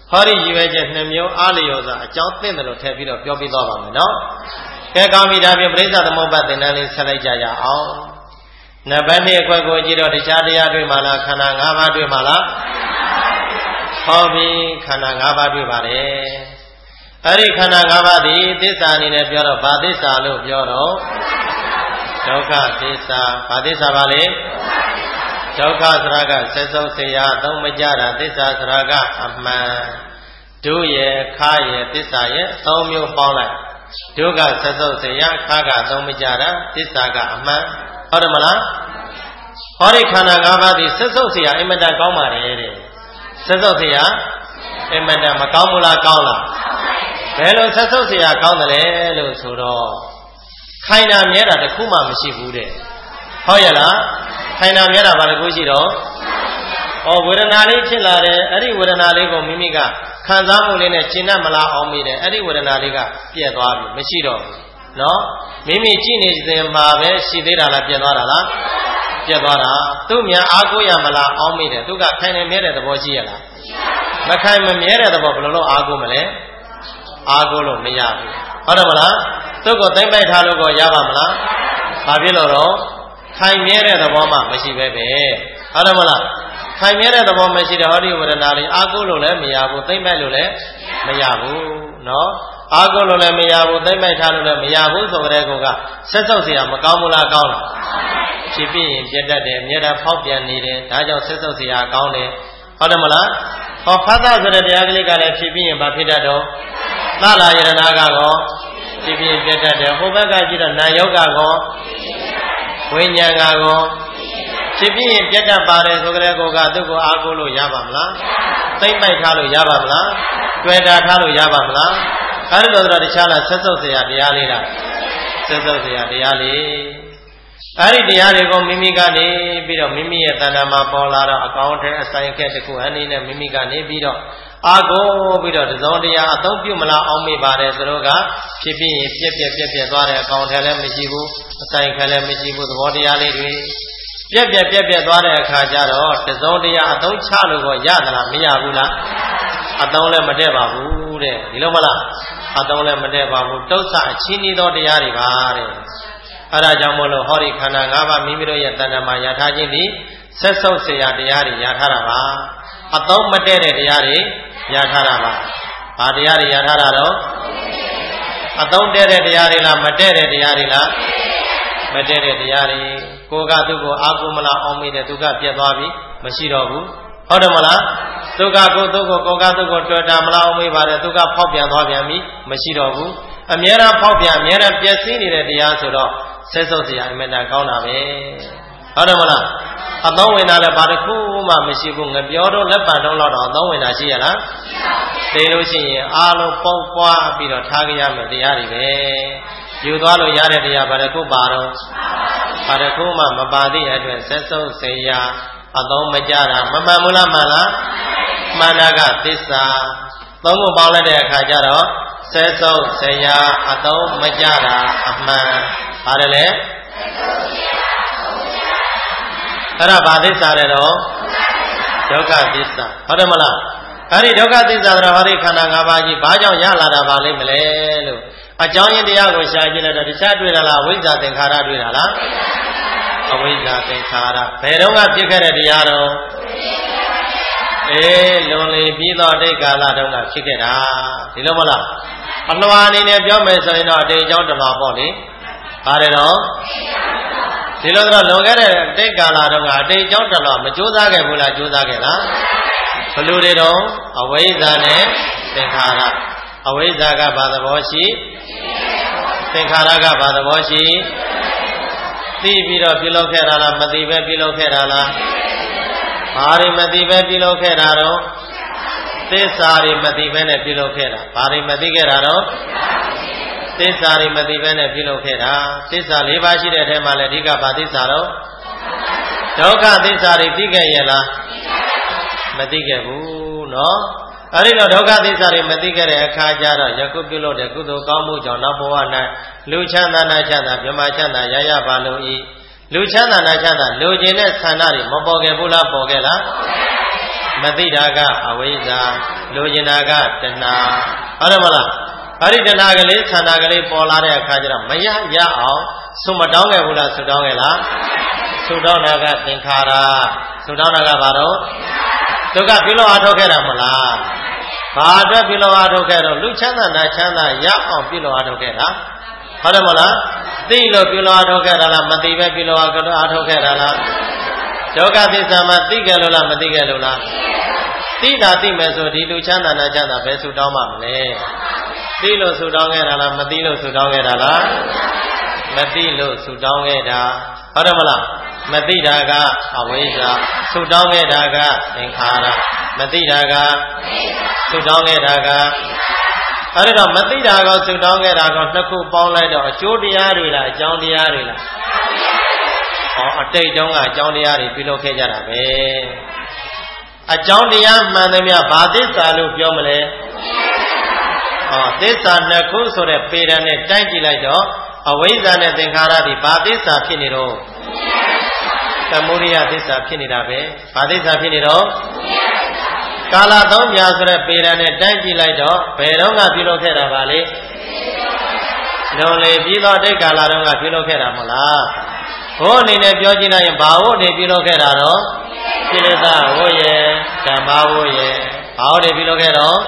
Speaker 1: ဟောဒီရည်ရွယ်ချက်နှစ်မျိုးအားလျော်စွာအကြောင်းသိတယ်လို့ထည့်ပြီးတော့ပြောပြသွားပါမယ်နော်ကဲကောင်းပြီဒါဖြင့်ပရိစ္ဆသမုပ္ပါသင်္นานလေးဆက်လိုက်ကြရအောင်နံပါတ်နှစ်အခွက်ကိုကြည့်တော့တရားတရားတွေ့မှလားခန္ဓာ၅ပါးတွေ့မှလားဟောပြီခန္ဓာ၅ပါးတွေ့ပါတယ်အဲ့ဒီခန္ဓာ၅ပါးဒီသစ္စာအနေနဲ့ပြောတော့ဘာသစ္စာလို့ပြောတော့ဒုက္ခသစ္စာဘာသစ္စာပါလဲဒုက္ခဆိုတာကဆက်စုပ်เสียသုံးမကြတာသစ္စာဆိုတာကအမှန်ဒုရဲ့ခါရဲ့သစ္စာရဲ့သုံးမျိုးပေါင်းလိုက်ဒုက္ခဆက်စုပ်เสียခါကသုံးမကြတာသစ္စာကအမှန်ဟုတ်တယ်မလားဟောဒီခန္ဓာ၅ပါးဒီဆက်စုပ်เสียအင်မတန်ကောင်းပါတယ်တဲ့ဆက်စုပ်เสียအင်မတန်မကောင်းဘူးလားကောင်းလားဘယ်လိုဆက်စုပ်เสียကောင်းတယ်လဲလို့ဆိုတော့ခိုင်တာမြဲတာတခုမှမရှိဘူးတဲ့ဟုတ်ရဲ့လားခိုင်တာမြဲတာဘာလို့ကိုရှိတော့ဩဝေဒနာလေးဖြစ်လာတယ်အဲ့ဒီဝေဒနာလေးကိုမိမိကခံစားမှုလေးနဲ့ရှင်းတတ်မလားအောင်မိတယ်အဲ့ဒီဝေဒနာလေးကပြည့်သွားပြီမရှိတော့ဘူးနော်မိမိကြည့်နေစဉ်မှာပဲရှိသေးတာလားပြည့်သွားတာလားပြည့်သွားတာသူ့မြန်အားကိုးရမလားအောင်မိတယ်သူကခိုင်နေမြဲတဲ့သဘောရှိရလားမခိုင်မမြဲတဲ့သဘောဘယ်လိုလုပ်အားကိုးမလဲအားကိုးလို့မရဘူးဟုတ်တယ်မလားသူ့ကိုသိမ့်ပိုက်ထားလို့ကိုရပါမလားဘာဖြစ်လို့တော့ခိုင်မြဲတဲ့သဘောမှမရှိပဲပဲဟုတ်တယ်မလားခိုင်မြဲတဲ့သဘောမရှိတဲ့ဟောဒီဝေဒနာလေးအာကုလို့လည်းမရဘူးသိမ့်ပိုက်လို့လည်းမရဘူးနော်အာကုလို့လည်းမရဘူးသိမ့်ပိုက်ထားလို့လည်းမရဘူးဆိုကြတဲ့ကောကဆက်စုပ်เสียမကောင်းဘူးလားကောင်းလားဖြစ်ပြီးရင်ပြတ်တတ်တယ်အမြဲတမ်းဖောက်ပြန်နေတယ်ဒါကြောင့်ဆက်စုပ်เสียကောင်းတယ်ဟုတ်တယ်မလားဟောဖတ်တာဆိုတဲ့တရားကလေးကလည်းဖြစ်ပြီးရင်ဘာဖြစ်တတ်တော့သလာယရဏကောဖြစ်ပြီးပြတ်တတ်တယ်ဟိုဘက်ကကြည့်တော့နာယောဂကောဝိညာဉ်ကောဖြစ်ပြီးရင်ပြတ်တတ်ပါတယ်ဆိုကြတဲ့ကောကသူ့ကိုအားကိုးလို့ရပါမလားသိမ့်ပိုက်ထားလို့ရပါမလားတွေ့တာထားလို့ရပါမလားအဲ့လိုတော့တခြားလားဆက်စုပ်เสียတရားလေးလားဆက်စုပ်เสียတရားလေးအဲ့ဒီတရားတွေကိုမိမိကနေပြီးတော့မိမိရဲ့တဏ္ဍာမှာပေါ်လာတော့အကောင်းတဲ့အဆိုင်ခက်တစ်ခုအနေနဲ့မိမိကနေပြီးတော့အာကိုပြီးတော့တစုံတရားအသုံးပြုမလားအောင်မိပါတယ်ဆိုတော့ကဖြစ်ပြီးရင်ပြက်ပြက်ပြက်ပြက်သွားတဲ့အကောင်ထဲလည်းမရှိဘူးအဆိုင်ခက်လည်းမရှိဘူးသဘောတရားလေးတွေပြက်ပြက်ပြက်ပြက်သွားတဲ့အခါကျတော့တစုံတရားအသုံးချလို့ကိုရသလားမရဘူးလားအသုံးလည်းမတည့်ပါဘူးတဲ့ဒီလိုမလားအသုံးလည်းမတည့်ပါဘူးတုတ်ဆအချင်းဤသောတရားတွေပါတဲ့အဲဒါကြောင့်မို့လို့ဟောဒီခန္ဓာ၅ပါးမိမိတို့ရဲ့တဏ္ဍာမှာရထားခြင်းဒီဆက်ဆုပ်เสียတရားတွေရထားတာပါအသုံးမတည့်တဲ့တရားတွေရထားတာပါဘာတရားတွေရထားတာတော့အသုံးတည့်တဲ့တရားတွေလားမတည့်တဲ့တရားတွေလားမတည့်တဲ့တရားတွေကိုကသူ့ကိုအာကုမလားအောင်မိတယ်သူကပြတ်သွားပြီမရှိတော့ဘူးဟုတ်တယ်မလားသူကကိုသူ့ကိုကိုကသူ့ကိုတွေ့တာမလားအောင်မိပါတယ်သူကဖောက်ပြန်သွားပြန်ပြီမရှိတော့ဘူးအမြဲတမ်းဖောက်ပြန်အမြဲတမ်းပျက်စီးနေတဲ့တရားဆိုတော့ဆက်စုပ်เสียအမှန်တန်ကောင်းတာပဲဟုတ်တယ်မလားအသုံးဝင်တာလည်းဘာတစ်ခုမှမရှိဘူးငပြောတော့လက်ပံတော့တော့အသုံးဝင်တာရှိရလားသိလို့ရှိရင်အားလုံးပေါက်ပွားပြီးတော့ထားကြရမယ်တရားတွေပဲယူသွားလို့ရတဲ့တရားဘာတစ်ခုပါတော့ဘာတစ်ခုမှမပါသည့်အတွက်ဆက်စုပ်เสียအသုံးမကြတာမမှန်ဘူးလားမှန်လားမှန်တာကသစ္စာသုံးခုပေါင်းလိုက်တဲ့အခါကျတော့ဆက်စုပ်เสียအသုံးမကြတာအမှန်ပါတယ်လေအဲ့ဒါဘာသစ္စာလဲတော့ဒုက္ခသစ္စာဟုတ်တယ်မလားအဲ့ဒီဒုက္ခသစ္စာဆိုတာဟောဒီခန္ဓာ၅ပါးကြီးဘာကြောင့်ရလာတာပါလိမ့်မလဲလို့အကြောင်းရင်းတရားကိုရှာကြည့်လိုက်တော့တခြားတွေ့တာလားဝိဇ္ဇာသင်္ခါရတွေ့တာလားအဝိဇ္ဇာသင်္ခါရဘယ်တော့မှဖြစ်ခဲ့တဲ့တရားတော့အေးလွန်လေပြီးတော့အတိတ်ကာလတုန်းကဖြစ်ခဲ့တာဒီလိုမလားအလွာအနေနဲ့ပြောမယ်ဆိုရင်တော့အတိတ်အကြောင်းတစ်လွာပေါ့လေပါတယ်တော့ဒီလိုတော့လွန်ခဲ့တဲ့အတိတ်ကာလတုန်းကအတိတ်အကြောင်းတစ်လွာမကြိုးစားခဲ့ဘူးလားကြိုးစားခဲ့လားဘလူတွေတော့အဝိဇ္ဇာနဲ့သင်္ခါရအဝိဇ္ဇာကဘာသဘောရှိသင်္ခါရကဘာသဘောရှိသိပြီးတော့ပြုလုပ်ခဲ့တာလားမသိပဲပြုလုပ်ခဲ့တာလားဘာတွေမသိပဲပြုလုပ်ခဲ့တာတော့သစ္စာတွေမသိပဲနဲ့ပြုလုပ်ခဲ့တာဘာတွေမသိခဲ့တာတော့သစ္စာတွေမသိပဲနဲ့ပြုလုပ်ခဲ့တာသစ္စာ၄ပါးရှိတဲ့အထဲမှာလည်းအဓိကဘာသစ္စာတော့ဒုက္ခသစ္စာတွေသိခဲ့ရဲ့လားမသိခဲ့ဘူးနော်အဲ့ဒီတော့ဒုက္ခသစ္စာတွေမသိခဲ့တဲ့အခါကျတော့ယခုပြုလုပ်တဲ့ကုသိုလ်ကောင်းမှုကြောင့်နောက်ဘဝ၌လူချမ်းသာနာချမ်းသာမြမချမ်းသာရရပါလို့ဤလူချမ်းသာနာချမ်းသာလူကျင်တဲ့ဆန္ဒတွေမပေါ်ခဲ့ဘူးလားပေါ်ခဲ့လားမသိတာကအဝိဇ္ဇာလိုချင်တာကတဏှာဟုတ်တယ်မလားအဲ့ဒီတဏှာကလေးခန္ဓာကလေးပေါ်လာတဲ့အခါကျတော့မရရအောင်ဆုမတောင်းခဲ့ဘူးလားဆုတောင်းခဲ့လားဆုတောင်းတာကသင်္ခါရဆုတောင်းတာကဘာတော့ဒုက္ခပြုလို့အားထုတ်ခဲ့တာမလားဘာအတွက်ပြုလို့အားထုတ်ခဲ့တော့လူချမ်းသာနာချမ်းသာရအောင်ပြုလို့အားထုတ်ခဲ့တာဟုတ်တယ်မလားသိလို့ပြုလို့အားထုတ်ခဲ့တာလားမသိပဲပြုလို့အားထုတ်ခဲ့တာလားဒုက္ခသစ္စာမှာသိကြလို့လားမသိကြလို့လားသိတာသိမယ်ဆိုဒီလူချမ်းသာနာချမ်းသာပဲဆုတောင်းပါမလဲသိလို့ဆုတောင်းခဲ့တာလားမသိလို့ဆုတောင်းခဲ့တာလားမသိလို့ဆုတောင်းခဲ့တာဟုတ်တယ်မလားမသိတာကအဝိဇ္ဇာဆုတောင်းခဲ့တာကသင်္ခါရမသိတာကဆုတောင်းခဲ့တာကအဲ့ဒါမသိတာကောဆုတောင်းခဲ့တာကောနှစ်ခုပေါင်းလိုက်တော့အကျိုးတရားတွေလားအကြောင်းတရားတွေလားဟောအတိတ်တုန်းကအကြောင်းတရားတွေပြုလုပ်ခဲ့ကြတာပဲအကြောင်းတရားမှန်သမျှဘာသစ္စာလို့ပြောမလဲဟောသစ္စာနှစ်ခုဆိုတဲ့ပေရန်နဲ့တိုက်ကြည့်လိုက်တော့အဝိဇ္ဇာနဲ့သင်္ခါရတွေဘာသစ္စာဖြစ်နေတော့သမုဒိယသစ္စာဖြစ်နေတာပဲဘာသစ္စာဖြစ်နေတော့ကာလသုံးပြာဆိုတဲ့ပေရန်နဲ့တိုက်ကြည့်လိုက်တော့ဘယ်တော့မှပြုလုပ်ခဲ့တာပါလေလွန်လေပြီးတော့တိတ်ကာလတုန်းကပြုလုပ်ခဲ့တာမဟုတ်လားဘိုးအနေနဲ့ပြောကြည့်လိုက်ရင်ဘာဟုတ်နေပြုလုပ်ခဲ့တာတော့ကိလေသာဝိယေဓမ္မဝိယေဘာဟုတ်နေပြုလုပ်ခဲ့တော့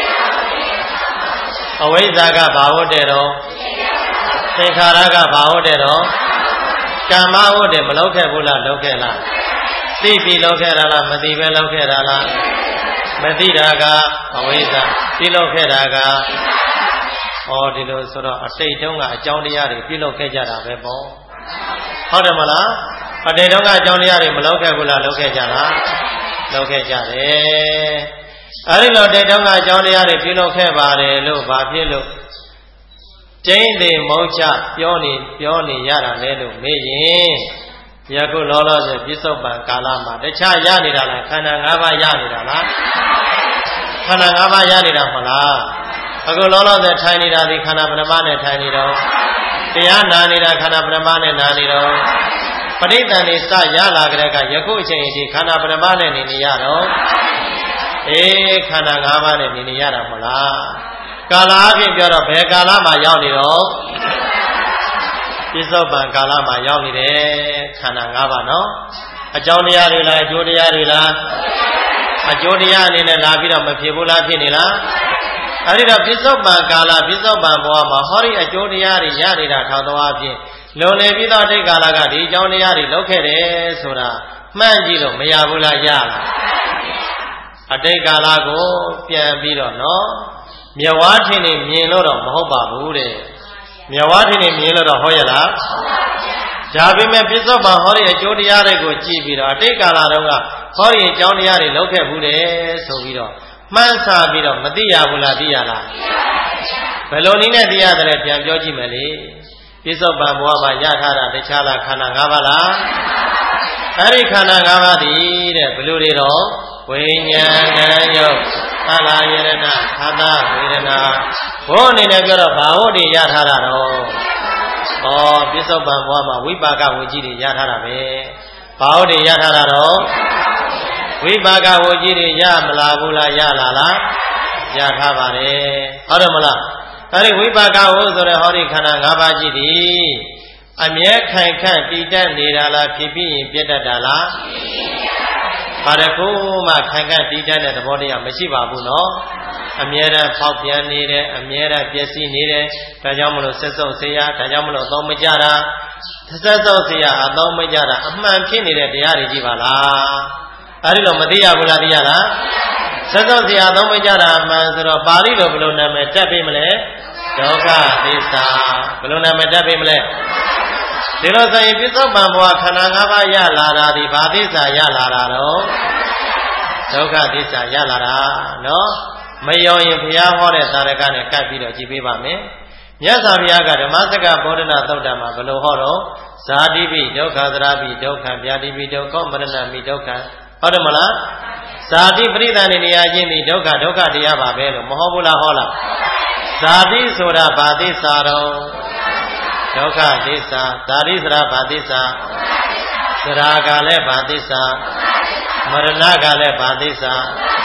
Speaker 1: အဝိဇ္ဇာကဘာဟုတ်တဲ့တော့သင်္ခါရကဘာဟုတ်တဲ့တော့ကမ္မဟုတ်တယ်မလုပ်ခဲ့ဘူးလားလုပ်ခဲ့လားသိပြီလုပ်ခဲ့တာလားမသိပဲလုပ်ခဲ့တာလားမသိတာကအဝိဇ္ဇာပြုလုပ်ခဲ့တာကဩဒီလိုဆိုတော့အတိတ်တုန်းကအကြောင်းတရားတွေပြုလုပ်ခဲ့ကြတာပဲပေါ့ဟုတ်တယ်မလားအတိတ်တုန်းကအကြောင်းတရားတွေမလုပ်ခဲ့ဘူးလားလုပ်ခဲ့ကြလားလုပ်ခဲ့ကြတယ်အဲဒီလိုအတိတ်တုန်းကအကြောင်းတရားတွေပြုလုပ်ခဲ့ပါတယ်လို့ဘာဖြစ်လို့ကျင်းနေမုံချပြောနေပြောနေရတာလဲလို့မေးရင်ယခုလောလောဆယ်ပြစ္ဆုတ်ပံကာလမှာတခြားရနေတာလားခန္ဓာ၅ပါးရနေတာလားခန္ဓာ၅ပါးရနေတာမလားအခုလောလောဆယ်ထိုင်နေတာဒီခန္ဓာပရမနဲ့ထိုင်နေတော့တရားနာနေတာခန္ဓာပရမနဲ့နာနေတော့ပဋိသန္ဓေစရလာကြတဲ့ကယခုအချိန်အထိခန္ဓာပရမနဲ့နေနေရတော့အေးခန္ဓာ၅ပါးနဲ့နေနေရတာမလားကာလအဖြစ်ပြောတော့ဘယ်ကာလမှာရောက်နေတော့ပြစ္ဆုတ်ပံကာလမှာရောက်နေတယ်ခန္ဓာ၅ပါးနော်အကြောင်းတရားတွေလားအကျိုးတရားတွေလားအကျိုးတရားအနေနဲ့လာပြီးတော့မဖြစ်ဘူးလားဖြစ်နေလားအဲဒီတော့ပြစ္ဆုတ်ပံကာလပြစ္ဆုတ်ပံဘဝမှာဟောဒီအကျိုးတရားတွေရနေတာထောက်တော်အဖြစ်လုံလေပြီးတော့တိတ်ကာလကဒီအကြောင်းတရားတွေလုပ်ခဲ့တယ်ဆိုတာမှန်ကြည့်လို့မရဘူးလားရလားအတိတ်ကာလကိုပြန်ပြီးတော့နော်မြဝါထင်းနေမြင်လို့တော့မဟုတ်ပါဘူးတဲ့မြဝါထင်းနေမြင်လို့တော့ဟောရလားဒါပေမဲ့ပြစ္ဆုတ်ပံဟောဒီအကျိုးတရားတွေကိုကြည့်ပြီးတော့အတိတ်ကာလတုန်းကဟောဒီအကြောင်းတရားတွေလုပ်ခဲ့ဘူးတယ်ဆိုပြီးတော့မှန်းဆပြီးတော့မသိရဘူးလားသိရလားဘယ်လိုနည်းနဲ့သိရတယ်လဲပြန်ပြောကြည့်မယ်လေပြစ္ဆုတ်ပံဘဝမှာရထားတာတခြားလားခန္ဓာ၅ပါးလားအဲ့ဒီခန္ဓာ၅ပါးတည်းတဲ့ဘယ်လိုတွေတော့ဝိညာဏယုတ်သလာယရဏခန္ဓာဝေဒနာဘိုးအနေနဲ့ပြောတော့ဘာဟုတ်တွေရထားတာတော့ဩပြစ္ဆုတ်ပံဘဝမှာဝိပါကဝိကြီးတွေရထားတာပဲဘာဟုတ်တွေရထားတာတော့ဝိပါကဝိကြီးတွေရမလားဘူးလားရလာလားရထားပါတယ်ဟုတ်တယ်မလားအဲဒီဝိပါကဝိဆိုတဲ့ဟောဒီခန္ဓာ၅ပါးကြီးဒီအမြဲခိုင်ခန့်တည်တတ်နေတာလားဖြစ်ပြီးရင်ပြတ်တတ်တာလားဘာတကူမှခိုင်ခန့်တည်တတ်တဲ့သဘောတရားမရှိပါဘူးနော်အမြဲတမ်းဖောက်ပြန်နေတယ်အမြဲတမ်းပျက်စီးနေတယ်ဒါကြောင့်မလို့ဆက်စုပ်စေရဒါကြောင့်မလို့အသုံးမကျတာဆက်စုပ်စေရအသုံးမကျတာအမှန်ဖြစ်နေတဲ့တရားတွေကြီးပါလားအဲဒီလိုမသိရဘူးလားသိရလားဆက်စုပ်စေရအသုံးမကျတာအမှန်ဆိုတော့ပါဠိလိုဘယ်လိုနာမည်တက်ပေးမလဲဒုက္ခသစ္စာဘယ်လိုနာမည်တက်ပေးမလဲဒီလိုဆိုရင်ပြစ္ဆုတ်ပံဘဝခန္ဓာ၅ပါးရလာတာဒီဘာသစ္စာရလာတာတော့ဒုက္ခသစ္စာရလာတာနော်မယောရင်ဘုရားဟောတဲ့သာရကနဲ့ကပ်ပြီးတော့ကြည်ပေးပါမယ်မြတ်စွာဘုရားကဓမ္မစကဗောဓနာသုတ်တံမှာဘယ်လိုဟောတော့ဇာတိပိဒုက္ခသရပိဒုက္ခဗျာတိပိဒုက္ခမရဏမိဒုက္ခဟုတ်တယ်မလားဇာတိပရိသန္တိနေရာချင်းဒီဒုက္ခဒုက္ခတရားပါပဲလို့မဟောဘူးလားဟောလားဇာတိဆိုတာဘာသစ္စာတော့ဒုက္ခသစ္စာဇာတိဆိုတာဘာသစ္စာသရာကလည်းဘာသစ္စာမရဏကလည်းဘာသစ္စာ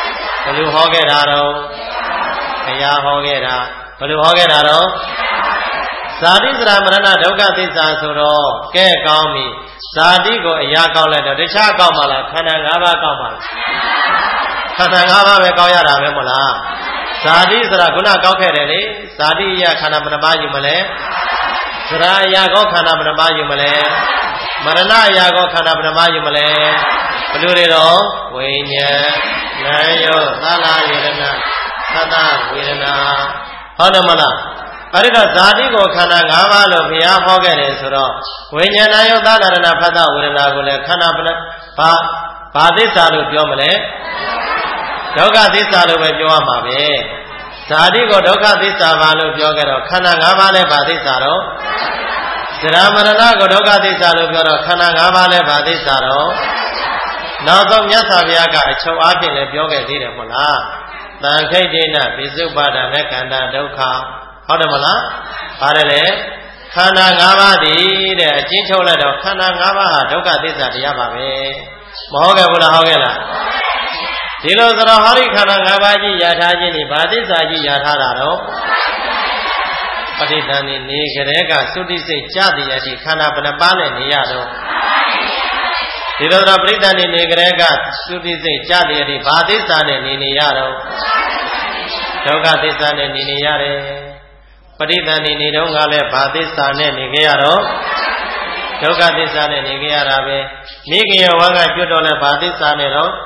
Speaker 1: ဘယ်လိုဟောခဲ့တာတော့ဘုရားဟောခဲ့တာဘယ်လိုဟောခဲ့တာတော့ဇာတိစရာမရဏဒုက္ခသစ္စာဆိုတော့ကဲကောင်းပြီဇာတိကိုအရာကောက်လိုက်တော့တခြားကောက်မှလားခန္ဓာ၅ပါးကောက်ပါလားခန္ဓာ၅ပါးပဲကောက်ရတာပဲမဟုတ်လားဇာတိဆိုတာခုနကောက်ခဲ့တယ်လေဇာတိအရာခန္ဓာဘယ်နှပါးယူမလဲစရာအရာကောခန္ဓာဘယ်နှပါးယူမလဲမရဏအရာကောခန္ဓာဘယ်နှပါးယူမလဲဘယ်လိုတွေတော့ဝိညာဉ်နာယောသလာယရဏသတ္တဝေဒနာဟုတ်တယ်မလားအဲ့ဒါဇာတိကိုခန္ဓာ၅ပါးလို့ဘုရားဟောခဲ့တယ်ဆိုတော့ဝိညာဉ်နာယောသလာရဏဖတ္တဝေဒနာကိုလည်းခန္ဓာဘယ်ဘာဘာသစ္စာလို့ပြောမလဲဒုက္ခသစ္စာလို့ပဲပြောရမှာပဲဇာတိကိုဒုက္ခသစ္စာပါလို့ပြောကြတော့ခန္ဓာ၅ပါးလည်းဘာသစ္စာတော့ဇရာမရဏကိုဒုက္ခသစ္စာလို့ပြောတော့ခန္ဓာ၅ပါးလည်းဘာသစ္စာတော့နောက်ဆုံးမြတ်စွာဘုရားကအချုပ်အားဖြင့်လည်းပြောခဲ့သေးတယ်မဟုတ်လားတန်ခိတ်ဒိနပိစုပ္ပါဒနဲ့ခန္ဓာဒုက္ခဟုတ်တယ်မလားပါတယ်လေခန္ဓာ၅ပါးတည်းတဲ့အကျဉ်းချုပ်လိုက်တော့ခန္ဓာ၅ပါးဟာဒုက္ခသစ္စာတရားပါပဲမဟုတ်ခဲ့ဘူးလားဟုတ်ခဲ့လားဒီလိုဆိုတော့ဟောဒီခန္ဓာ၅ပါးကြီးရထားခြင်းဒီဘာသစ္စာကြီးရထားတာတော့ပဋိသန္ဓေနေကြတဲ့ကသုတိစိတ်ကြတဲ့ယတိခန္ဓာဘယ်နှပါးနဲ့နေရတော့ဒီလိုဆိုပဋိသန္ဓေနေကြတဲ့ကသုတိစိတ်ကြတဲ့ယတိဘာသစ္စာနဲ့နေနေရတော့ဒုက္ခသစ္စာနဲ့နေနေရတယ်ပဋိသန္ဓေနေတော့ကလည်းဘာသစ္စာနဲ့နေကြရတော့ဒုက္ခသစ္စာနဲ့နေကြရတာပဲမိခင်ရဝါကကျွတ်တော့လဲဘာသစ္စာနဲ့တော့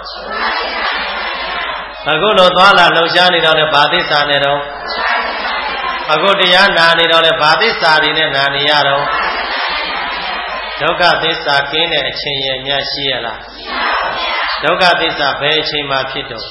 Speaker 1: အခုလိုသွားလာလှုပ်ရှားနေတော့လဲဘာသစ္စာနဲ့တော့အခုတရားနာနေတော့လဲဘာသစ္စာတွေနဲ့နာနေရတော့ဒုက္ခသစ္စာကင်းတဲ့အချိန်ရများရှိရလားဒုက္ခသစ္စာဘယ်အချိန်မှဖြစ်တော့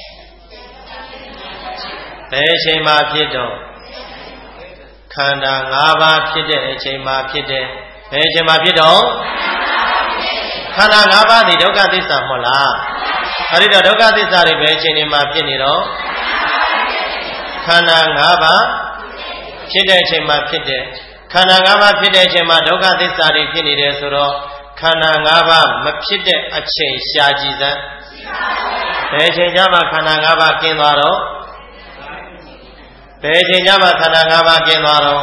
Speaker 1: ဘယ်အချိန်မှဖြစ်တော့ခန္ဓာ၅ပါးဖြစ်တဲ့အချိန်မှဖြစ်တယ်ဘယ်အချိန်မှဖြစ်တော့ခန္ဓာ၅ပါးဒီဒုက္ခသစ္စာမဟုတ်လားအဲ့ဒီတော့ဒုက္ခသစ္စာတွေဘယ်အချိန်မှဖြစ်နေတော့ခန္ဓာ၅ပါးဖြစ်တဲ့အချိန်မှဖြစ်တယ်ခန္ဓာ၅ပါးဖြစ်တဲ့အချိန်မှာဒုက္ခသစ္စာတွေဖြစ်နေတယ်ဆိုတော့ခန္ဓာ၅ပါးမဖြစ်တဲ့အချိန်ရှားကြည့်စမ်းဘယ်အချိန်ကျမှခန္ဓာ၅ပါးကျင်းသွားတော့ဘယ်အချိန်ကျမှခန္ဓာ၅ပါးကျင်းသွားတော့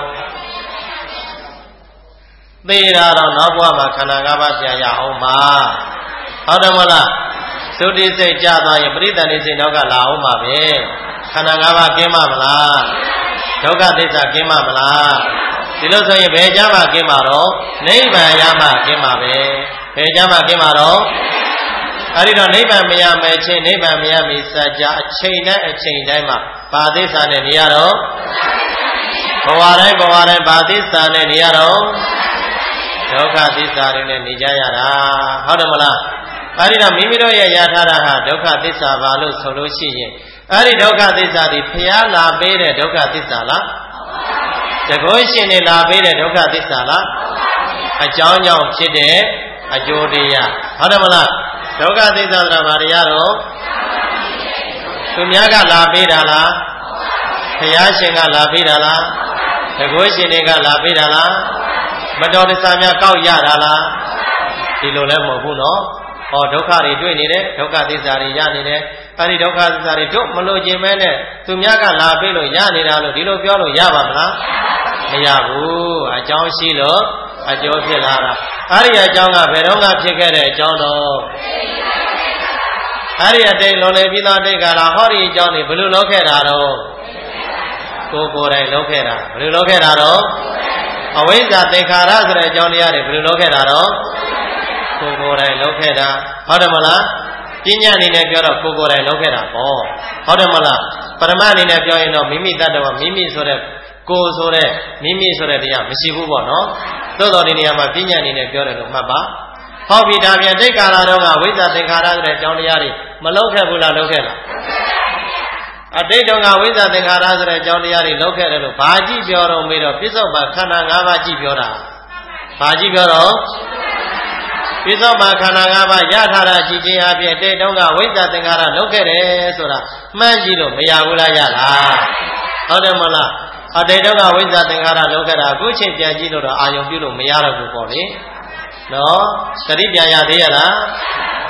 Speaker 1: သိရတော့နောက်ဘဝမှာခန္ဓာ၅ပါးပြန်ရအောင်ပါဟုတ်တယ်မလားသုတိစိတ်ကြသွားရင်ပရိသန္တိစိတ်တော့ကလာအောင်ပါပဲခန္ဓာ၅ပါးကျင်းမှာမလားဒုက္ခသစ္စာကျင်းမှာမလားဒီလိုဆိုရင်ဘယ်ကြမှာကျင်းမှာတော့နိဗ္ဗာန်ရမှာကျင်းမှာပဲဘယ်ကြမှာကျင်းမှာတော့အဲ့ဒီတော့နိဗ္ဗာန်မရမယ်ချင်းနိဗ္ဗာန်မရမီစัจ जा အချိန်နဲ့အချိန်တိုင်းမှာဘာသစ္စာနဲ့နေရတော့ဘဝတိုင်းဘဝတိုင်းဘာသစ္စာနဲ့နေရတော့ဒုက္ခသစ္စာတွေနဲ့နေကြရတာဟုတ်တယ်မလားအဲ့ဒီတော့မိမိတို့ရဲ့ရထားတာဟာဒုက္ခသစ္စာပါလို့ဆိုလို့ရှိရင်အဲ့ဒီဒုက္ခသစ္စာဒီဖျားလာပေးတဲ့ဒုက္ခသစ္စာလားတကုရှင်နေလာပေးတဲ့ဒုက္ခသစ္စာလားအကြောင်းကြောင့်ဖြစ်တဲ့အကျိုးတရားဟုတ်တယ်မလားဒုက္ခသစ္စာဆိုတာဘာတရားတော့သူများကလာပေးတာလားဘုရားရှင်ကလာပေးတာလားတကုရှင်တွေကလာပေးတာလားမတော်တဆများကောက်ရတာလားဒီလိုလည်းမဟုတ်ဘူးနော်ဟောဒုက္ခတွေတွေ့နေတယ်ဒုက္ခသစ္စာတွေရနေတယ်အဲဒီဒုက္ခသစ္စာတွေတို့မလို့ခြင်းမဲနဲ့သူများကလာပေးလို့ရနေတာလို့ဒီလိုပြောလို့ရပါမလားမရဘူးအကြောင်းရှိလို့အကျိုးဖြစ်လာတာအဲဒီအကြောင်းကဘယ်တော့မှဖြစ်ခဲ့တဲ့အကြောင်းတော့အဲဒီအတိတ်လုံးလေပြီးသားတိတ်ကလာဟောဒီအကြောင်းတွေဘယ်လိုလုပ်ခဲ့တာတော့ကိုယ်ကိုယ်တိုင်လုပ်ခဲ့တာဘယ်လိုလုပ်ခဲ့တာတော့အဝိဇ္ဇာသင်္ခါရဆိုတဲ့အကြောင်းတရားတွေဘယ်လိုလုပ်ခဲ့တာတော့ကိုယ်ကိုယ်တိုင်လုပ်ခဲ့တာဟုတ်တယ်မလားပညာအနေနဲ့ပြောတော့ကိုယ်ကိုယ်တိုင်လုပ်ခဲ့တာပေါ့ဟုတ်တယ်မလားပရမအနေနဲ့ပြောရင်တော့မိမိတတ္တဝမိမိဆိုတဲ့ကိုယ်ဆိုတဲ့မိမိဆိုတဲ့တရားမရှိဘူးပေါ့နော်သို့တော်ဒီနေရာမှာပညာအနေနဲ့ပြောတယ်လို့မှတ်ပါဟောပြီဒါပြန်တိတ်ကာလတော့ကဝိဇ္ဇာသင်္ခါရဆိုတဲ့အကြောင်းတရားတွေမလုပ်ခဲ့ဘူးလားလုပ်ခဲ့လားအတိတ်တုန်းကဝိဇ္ဇာသင်္ခါရဆိုတဲ့အကြောင်းတရားတွေလုပ်ခဲ့တယ်လို့ဘာကြည့်ပြောတော့မေးတော့ပြစ္ဆုတ်ပါခန္ဓာ၅ပါးကြည့်ပြောတာဘာကြည့်ပြောတော့ပြစ္ဆုတ်ပါခန္ဓာ၅ပါးရထားတာကြည့်ခြင်းအပြင်အတိတ်တုန်းကဝိဇ္ဇာသင်္ခါရလုပ်ခဲ့တယ်ဆိုတာမှန်းကြည့်လို့မရဘူးလားရလားဟုတ်တယ်မလားအတိတ်တုန်းကဝိဇ္ဇာသင်္ခါရလုပ်ခဲ့တာအခုချိန်ပြန်ကြည့်လို့တော့အာယုံပြုလို့မရတော့ဘူးပေါ့လေနော်သတိပြန်ရသေးရလားမ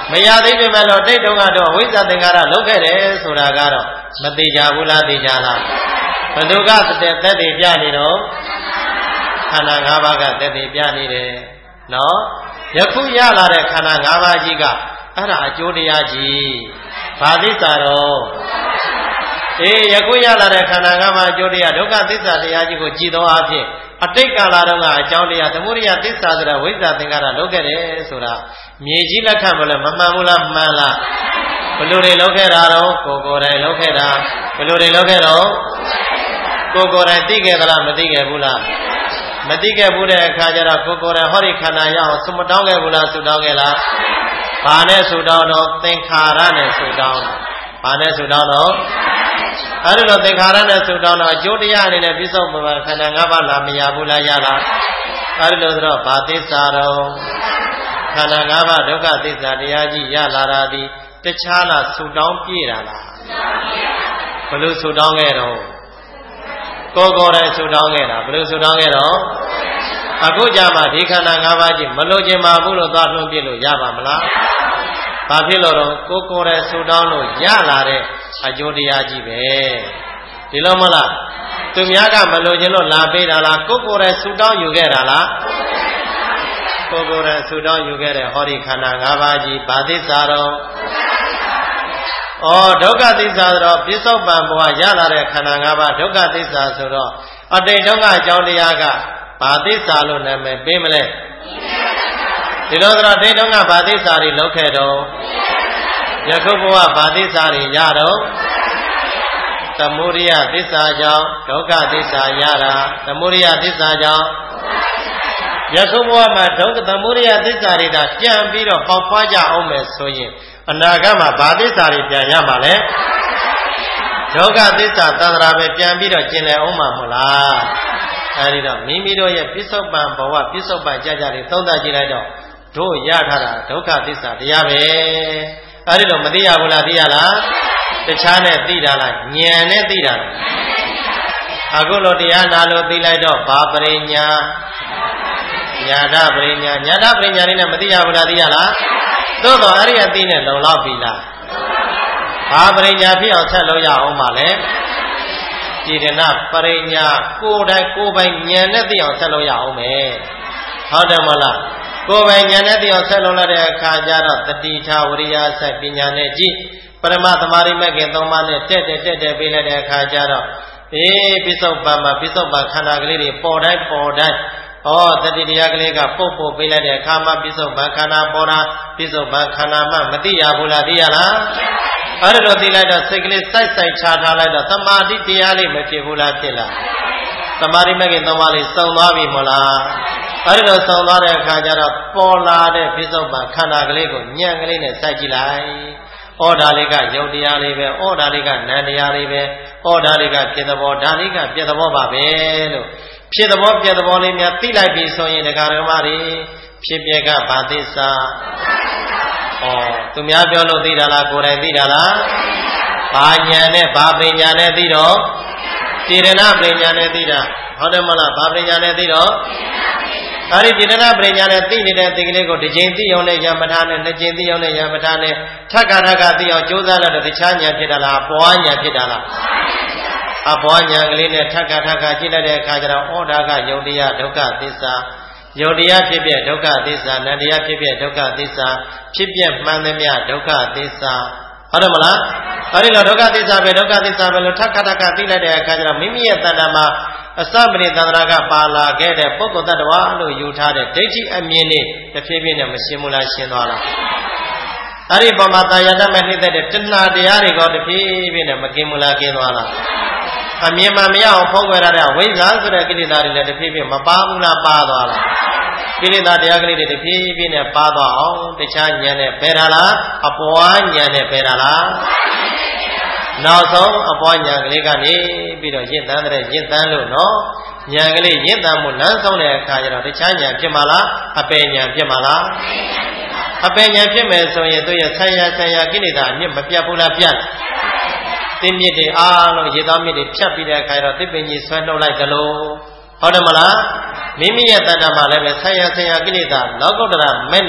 Speaker 1: မရသေးပေမဲ့လို့တိတ်တုံကတော့အဝိဇ္ဇသင်္ခါရလောက်ခဲ့တယ်ဆိုတာကတော့မသိကြဘူးလားသိကြလားဘယ်သူကတက်တက်တည်ပြနေတော့ခန္ဓာ၅ပါးကတက်တည်ပြနေတယ်နော်ယခုရလာတဲ့ခန္ဓာ၅ပါးကြီးကအဲ့ဒါအကျိုးတရားကြီးဘာသစ္စာတော့အေးယခုရလာတဲ့ခန္ဓာ၅ပါးအကျိုးတရားဒုက္ခသစ္စာတရားကြီးကိုကြည်သောအဖြစ်အတိတ်ကာလတုန်းကအကြောင်းတရားသမုဒိယသစ္စာဆိုတာဝိဇ္ဇာသင်္ခါရလောက်ခဲ့တယ်ဆိုတာမြေကြီးလက်ခံမလို့မမှန်ဘူးလားမှန်လားဘယ်လိုတွေလောက်ခဲ့တာတော့ကိုယ်ကိုယ်တိုင်လောက်ခဲ့တာဘယ်လိုတွေလောက်ခဲ့တော့ကိုယ်ကိုယ်တိုင်သိခဲ့သလားမသိခဲ့ဘူးလားမသိခဲ့ဘူးတဲ့အခါကျတော့ကိုယ်ကိုယ်တိုင်ဟောဒီခန္ဓာရအောင်ဆုမတောင်းခဲ့ဘူးလားဆုတောင်းခဲ့လားဘာနဲ့ဆုတောင်းတော့သင်္ခါရနဲ့ဆုတောင်းဘာနဲ့ဆုတောင်းတော့အဲ့ဒီလိုသင်္ခါရနဲ့ဆုတောင်းတော့အကျိုးတရားအနေနဲ့ပြစ္ဆုတ်ပံခန္ဓာ၅ပါးလာမရဘူးလားရလားအဲ့ဒီလိုဆိုတော့ဘာသစ္စာတော့ခန္ဓာ၅ပါးဒုက္ခသစ္စာတရားကြီးရလာတာဒီတခြားလားဆုတောင်းပြည့်တာလားဘယ်လိုဆုတောင်းခဲ့တော့ကိုယ်ကိုယ်တိုင်ဆုတောင်းခဲ့တာဘယ်လိုဆုတောင်းခဲ့တော့အခုကြမှာဒီခန္ဓာ၅ပါးကြီးမလို့ခြင်းပါဘူးလို့သွားလွှမ်းပြလို့ရပါမလားဘာဖြစ်လို့တော့ကိုယ်ကိုယ်တိုင်ဆုတောင်းလို့ရလာတဲ့အကျိုးတရားကြီးပဲဒီလိုမလားသူများကမလို့ခြင်းလို့လာပေးတာလားကိုယ်ကိုယ်တိုင်ဆုတောင်းယူခဲ့တာလားကိုယ်ကိုယ်တိုင်ဆုတောင်းယူခဲ့တဲ့ဟောဒီခန္ဓာ၅ပါးကြီးဘာသစ္စာတော့ဩဒုက္ခသစ္စာဆိုတော့ပြစ္ဆုတ်ပံဘဝရလာတဲ့ခန္ဓာ၅ပါးဒုက္ခသစ္စာဆိုတော့အတိတ်ဒုက္ခအကြောင်းတရားကဘာသစ္စာလို့နာမည်ပေးမလဲဒီလိုဆိုတော့အတိတ်ဒုက္ခဘာသစ္စာတွေလောက်ခဲ့တော့ယခုဘဝဘာသစ္စာတွေရတော့သမုဒိယသစ္စာကြောင့်ဒုက္ခသစ္စာရတာသမုဒိယသစ္စာကြောင့်ယခုဘဝမှာဒုက္ခသမုဒိယသစ္စာတွေဒါပြန်ပြီးတော့ပေါက်ဖွားကြအောင်မယ်ဆိုရင်အနာဂတ်မှာဘာသစ္စာတွေပြန်ရမှာလဲဒုက္ခသစ္စာသံဃာပဲပြန်ပြီးတော့ကျင်လည်အောင်မှာမလားအဲဒီတော့မိမိတို့ရဲ့ပြစ္ဆုတ်ပံဘဝပြစ္ဆုတ်ပံကြကြလေးသုံးသပ်ကြည့်လိုက်တော့တို့ရထားတာဒုက္ခသစ္စာတရားပဲအဲဒီတော့မသိရဘူးလားသိရလားတခြားနဲ့သိတာလားဉာဏ်နဲ့သိတာလားအခုလိုတရားနာလို့သိလိုက်တော့ဘာပရိညာညာတပရိညာညာတပရိညာလေးနဲ့မသိရဘူးလားသိရလားသို့တော့အဲ့ဒီအသိနဲ့လုံလောက်ပြီလားဘာပရိညာဖြစ်အောင်ဆက်လို့ရအောင်ပါလေဒီကနပရိညာကိုယ်တိုင်ကိုယ်ပိုင်ဉာဏ်နဲ့သိအောင်ဆက်လို့ရအောင်မယ်ဟုတ်တယ်မလားကိုယ်ပိုင်ဉာဏ်နဲ့သိအောင်ဆက်လို့ရတဲ့အခါကျတော့တတိထာဝရိယဆိုင်ပညာနဲ့ကြည့်ပရမသမารိမဂ်ကသုံးပါးနဲ့တက်တက်တက်တက်ပေးလိုက်တဲ့အခါကျတော့အေးပိဿုပ္ပံမှာပိဿုပ္ပံခန္ဓာကလေးတွေပေါ်တိုင်းပေါ်တိုင်းဩတတိတရားကလေးကပုတ်ပုတ်ပေးလိုက်တဲ့အခါမှာပိဿုပ္ပံခန္ဓာပေါ်တာပိဿုပ္ပံခန္ဓာမှမသိရဘူးလားသိရလားအဲ့ဒါလိုသိလိုက်တော့စိတ်ကလေးစိုက်စိုက်ချထားလိုက်တော့သမာဓိတရားလေးမဖြစ်ဘူးလားဖြစ်လားသမာဓိမဂ်ကသုံးပါးလေးစုံသွားပြီမလားအဲ့ဒါလိုစုံသွားတဲ့အခါကျတော့ပေါ်လာတဲ့ပိဿုပ္ပံခန္ဓာကလေးကိုညံ့ကလေးနဲ့စိုက်ကြည့်လိုက်ဩဒါလေးကယုတ်တရားလေးပဲဩဒါလေးကနံတရားလေးပဲဩဒါလေးကဖြစ်သဘောဒါလေးကပြက်သဘောပါပဲလို့ဖြစ်သဘောပြက်သဘောလေးများသိလိုက်ပြီဆိုရင်ဒကာရမတွေဖြစ်ပြက်ကဘာသစ္စာဩသူများပြောလို့သိတာလားကိုယ်တိုင်သိတာလားဘာညာနဲ့ဘာပညာနဲ့သိတော့တိရဏပညာနဲ့သိတာဟုတ်တယ်မလားဘာပညာနဲ့သိတော့အဲ့ဒီတိရဏပညာနဲ့သိနေတဲ့သိကလေးကိုတစ်ချိန်သိအောင်နဲ့ယမထာနဲ့နှစ်ချိန်သိအောင်နဲ့ယမထာနဲ့ထပ်ခါထပ်ခါသိအောင်ကြိုးစားလို့တခြားညာဖြစ်တာလားပွားညာဖြစ်တာလားအပွားညာကလေးနဲ့ထပ်ခါထပ်ခါကြည့်လိုက်တဲ့အခါကျတော့ဩဒါကယုတ်တရားဒုက္ခသစ္စာယုတ်တရားဖြစ်ပြဒုက္ခသစ္စာနံတရားဖြစ်ပြဒုက္ခသစ္စာဖြစ်ပြမှန်သမျှဒုက္ခသစ္စာဟုတ်တယ်မလားအဲ့ဒီလိုဒုက္ခသစ္စာပဲဒုက္ခသစ္စာပဲလို့ထပ်ခါထပ်ခါသိလိုက်တဲ့အခါကျတော့မိမိရဲ့တဏ္ဍာမှာအစပရိသန္တရာကပါလာခဲ့တဲ့ပုဂ္ဂိုလ်တ attva လို့ယူထားတဲ့ဒိဋ္ဌိအမြင်လေးတစ်ဖြည်းဖြည်းနဲ့မရှင်းဘူးလားရှင်းသွားလားအဲ့ဒီပုံမှာတာယာတမဲ့နှိမ့်တဲ့တဏှာတရားတွေကတစ်ဖြည်းဖြည်းနဲ့မကင်းဘူးလားကင်းသွားလားအမြင်မှမရအောင်ဖုံးကွယ်ရတဲ့ဝိဇ္ဇာဆိုတဲ့ကိလေသာတွေလည်းတစ်ဖြည်းဖြည်းမပါဘူးလားပါသွားလားကိလေသာတရားကလေးတွေတစ်ဖြည်းဖြည်းနဲ့ပါသွားအောင်တခြားဉာဏ်နဲ့ပယ်တာလားအပွားဉာဏ်နဲ့ပယ်တာလားနောက်ဆုံးအပွားဉာဏ်ကလေးကနေပြီးတော့ရင့်တန်းတဲ့ရင့်တန်းလို့နော်ဉာဏ်ကလေးရင့်တန်းမှုလမ်းဆုံးတဲ့အခါကျတော့တခြားဉာဏ်ဖြစ်မှာလားအပယ်ဉာဏ်ဖြစ်မှာလားအပယ်ဉာဏ်ဖြစ်မယ်ဆိုရင်သူရဲ့ဆံရဆံရကိလေသာအမြင့်မပြတ်ဘူးလားပြတ်သင်မြစ်တွေအားလုံးရေသားမြစ်တွေဖြတ်ပြီးတဲ့အခါကျတော့သစ်ပင်ကြီးဆွဲနှုတ်လိုက်ကြလို့ဟုတ်တယ်မလားမိမိရဲ့တဏ္ဍာမှာလည်းပဲဆံရဆံရကိလေသာလောကုတ္တရာမဲ့နဲ့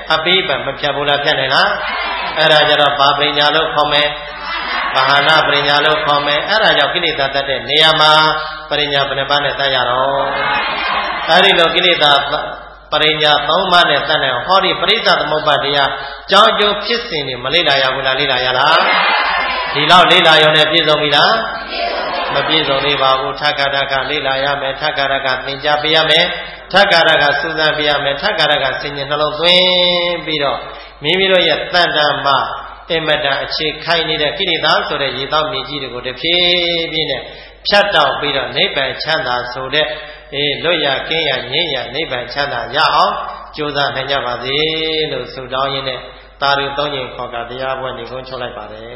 Speaker 1: အပိပံမဖြတ်ဘူးလားဖြတ်နေလားအဲ့ဒါကြတော့ဘာပရိညာလို့ခေါ်မယ်ဘာဟာနာပရိညာလို့ခေါ်မယ်အဲ့ဒါကြောင့်ကိလေသာတတ်တဲ့နေရာမှာပရိညာဘယ်နှပါးနဲ့တတ်ရတော့အဲ့ဒီလိုကိလေသာပရိညာသုံးပါးနဲ့တတ်နိုင်ဟောဒီပရိစ္ဆသမုပ္ပါဒ်တရားကြောင်းကျိုးဖြစ်စဉ်တွေမလေ့လာရဘူးလားလေ့လာရလားဒီလောက်လေ့လာရုံနဲ့ပြည့်စုံပြီလားမပြည့်စုံသေးပါဘူးထက္ကရကလေ့လာရမယ်ထက္ကရကသင်ကြားပေးရမယ်ထက္ကရကစူးစမ်းပေးရမယ်ထက္ကရကဆင်ញင်နှလုံးသွင်းပြီးတော့မိမိတို့ရဲ့တန်တန်မှအမတန်အခြေခိုင်နေတဲ့ကိလေသာဆိုတဲ့ရေသောမြေကြီးတွေကိုတဖြည်းဖြည်းနဲ့ဖြတ်တောက်ပြီးတော့နိဗ္ဗာန်ချမ်းသာဆိုတဲ့အေးလွတ်ရကင်းရငြိမ်းရနိဗ္ဗာန်ချမ်းသာရအောင်ကြိုးစားနိုင်ကြပါစေလို့ဆုတောင်းရင်းနဲ့တာရုသုံးချိန်ခေါ်ကတရားပွဲနေကုန်းချုပ်လိုက်ပါတယ်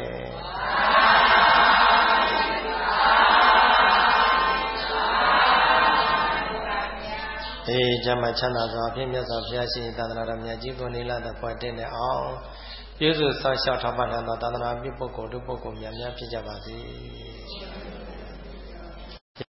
Speaker 1: အေးကျမ်းမှာချမ်းသာစွာအဖြစ်မြတ်စွာဘုရားရှင်သာသနာတော်မြတ်ကြီးကိုနေလာတဲ့ဖွယ်တင်တဲ့အောင်ပြုစုဆောက်ရှောက်ထောက်ပံ့တဲ့သာသနာပြုပုဂ္ဂိုလ်တို့ပုဂ္ဂိုလ်များများဖြစ်ကြပါစေ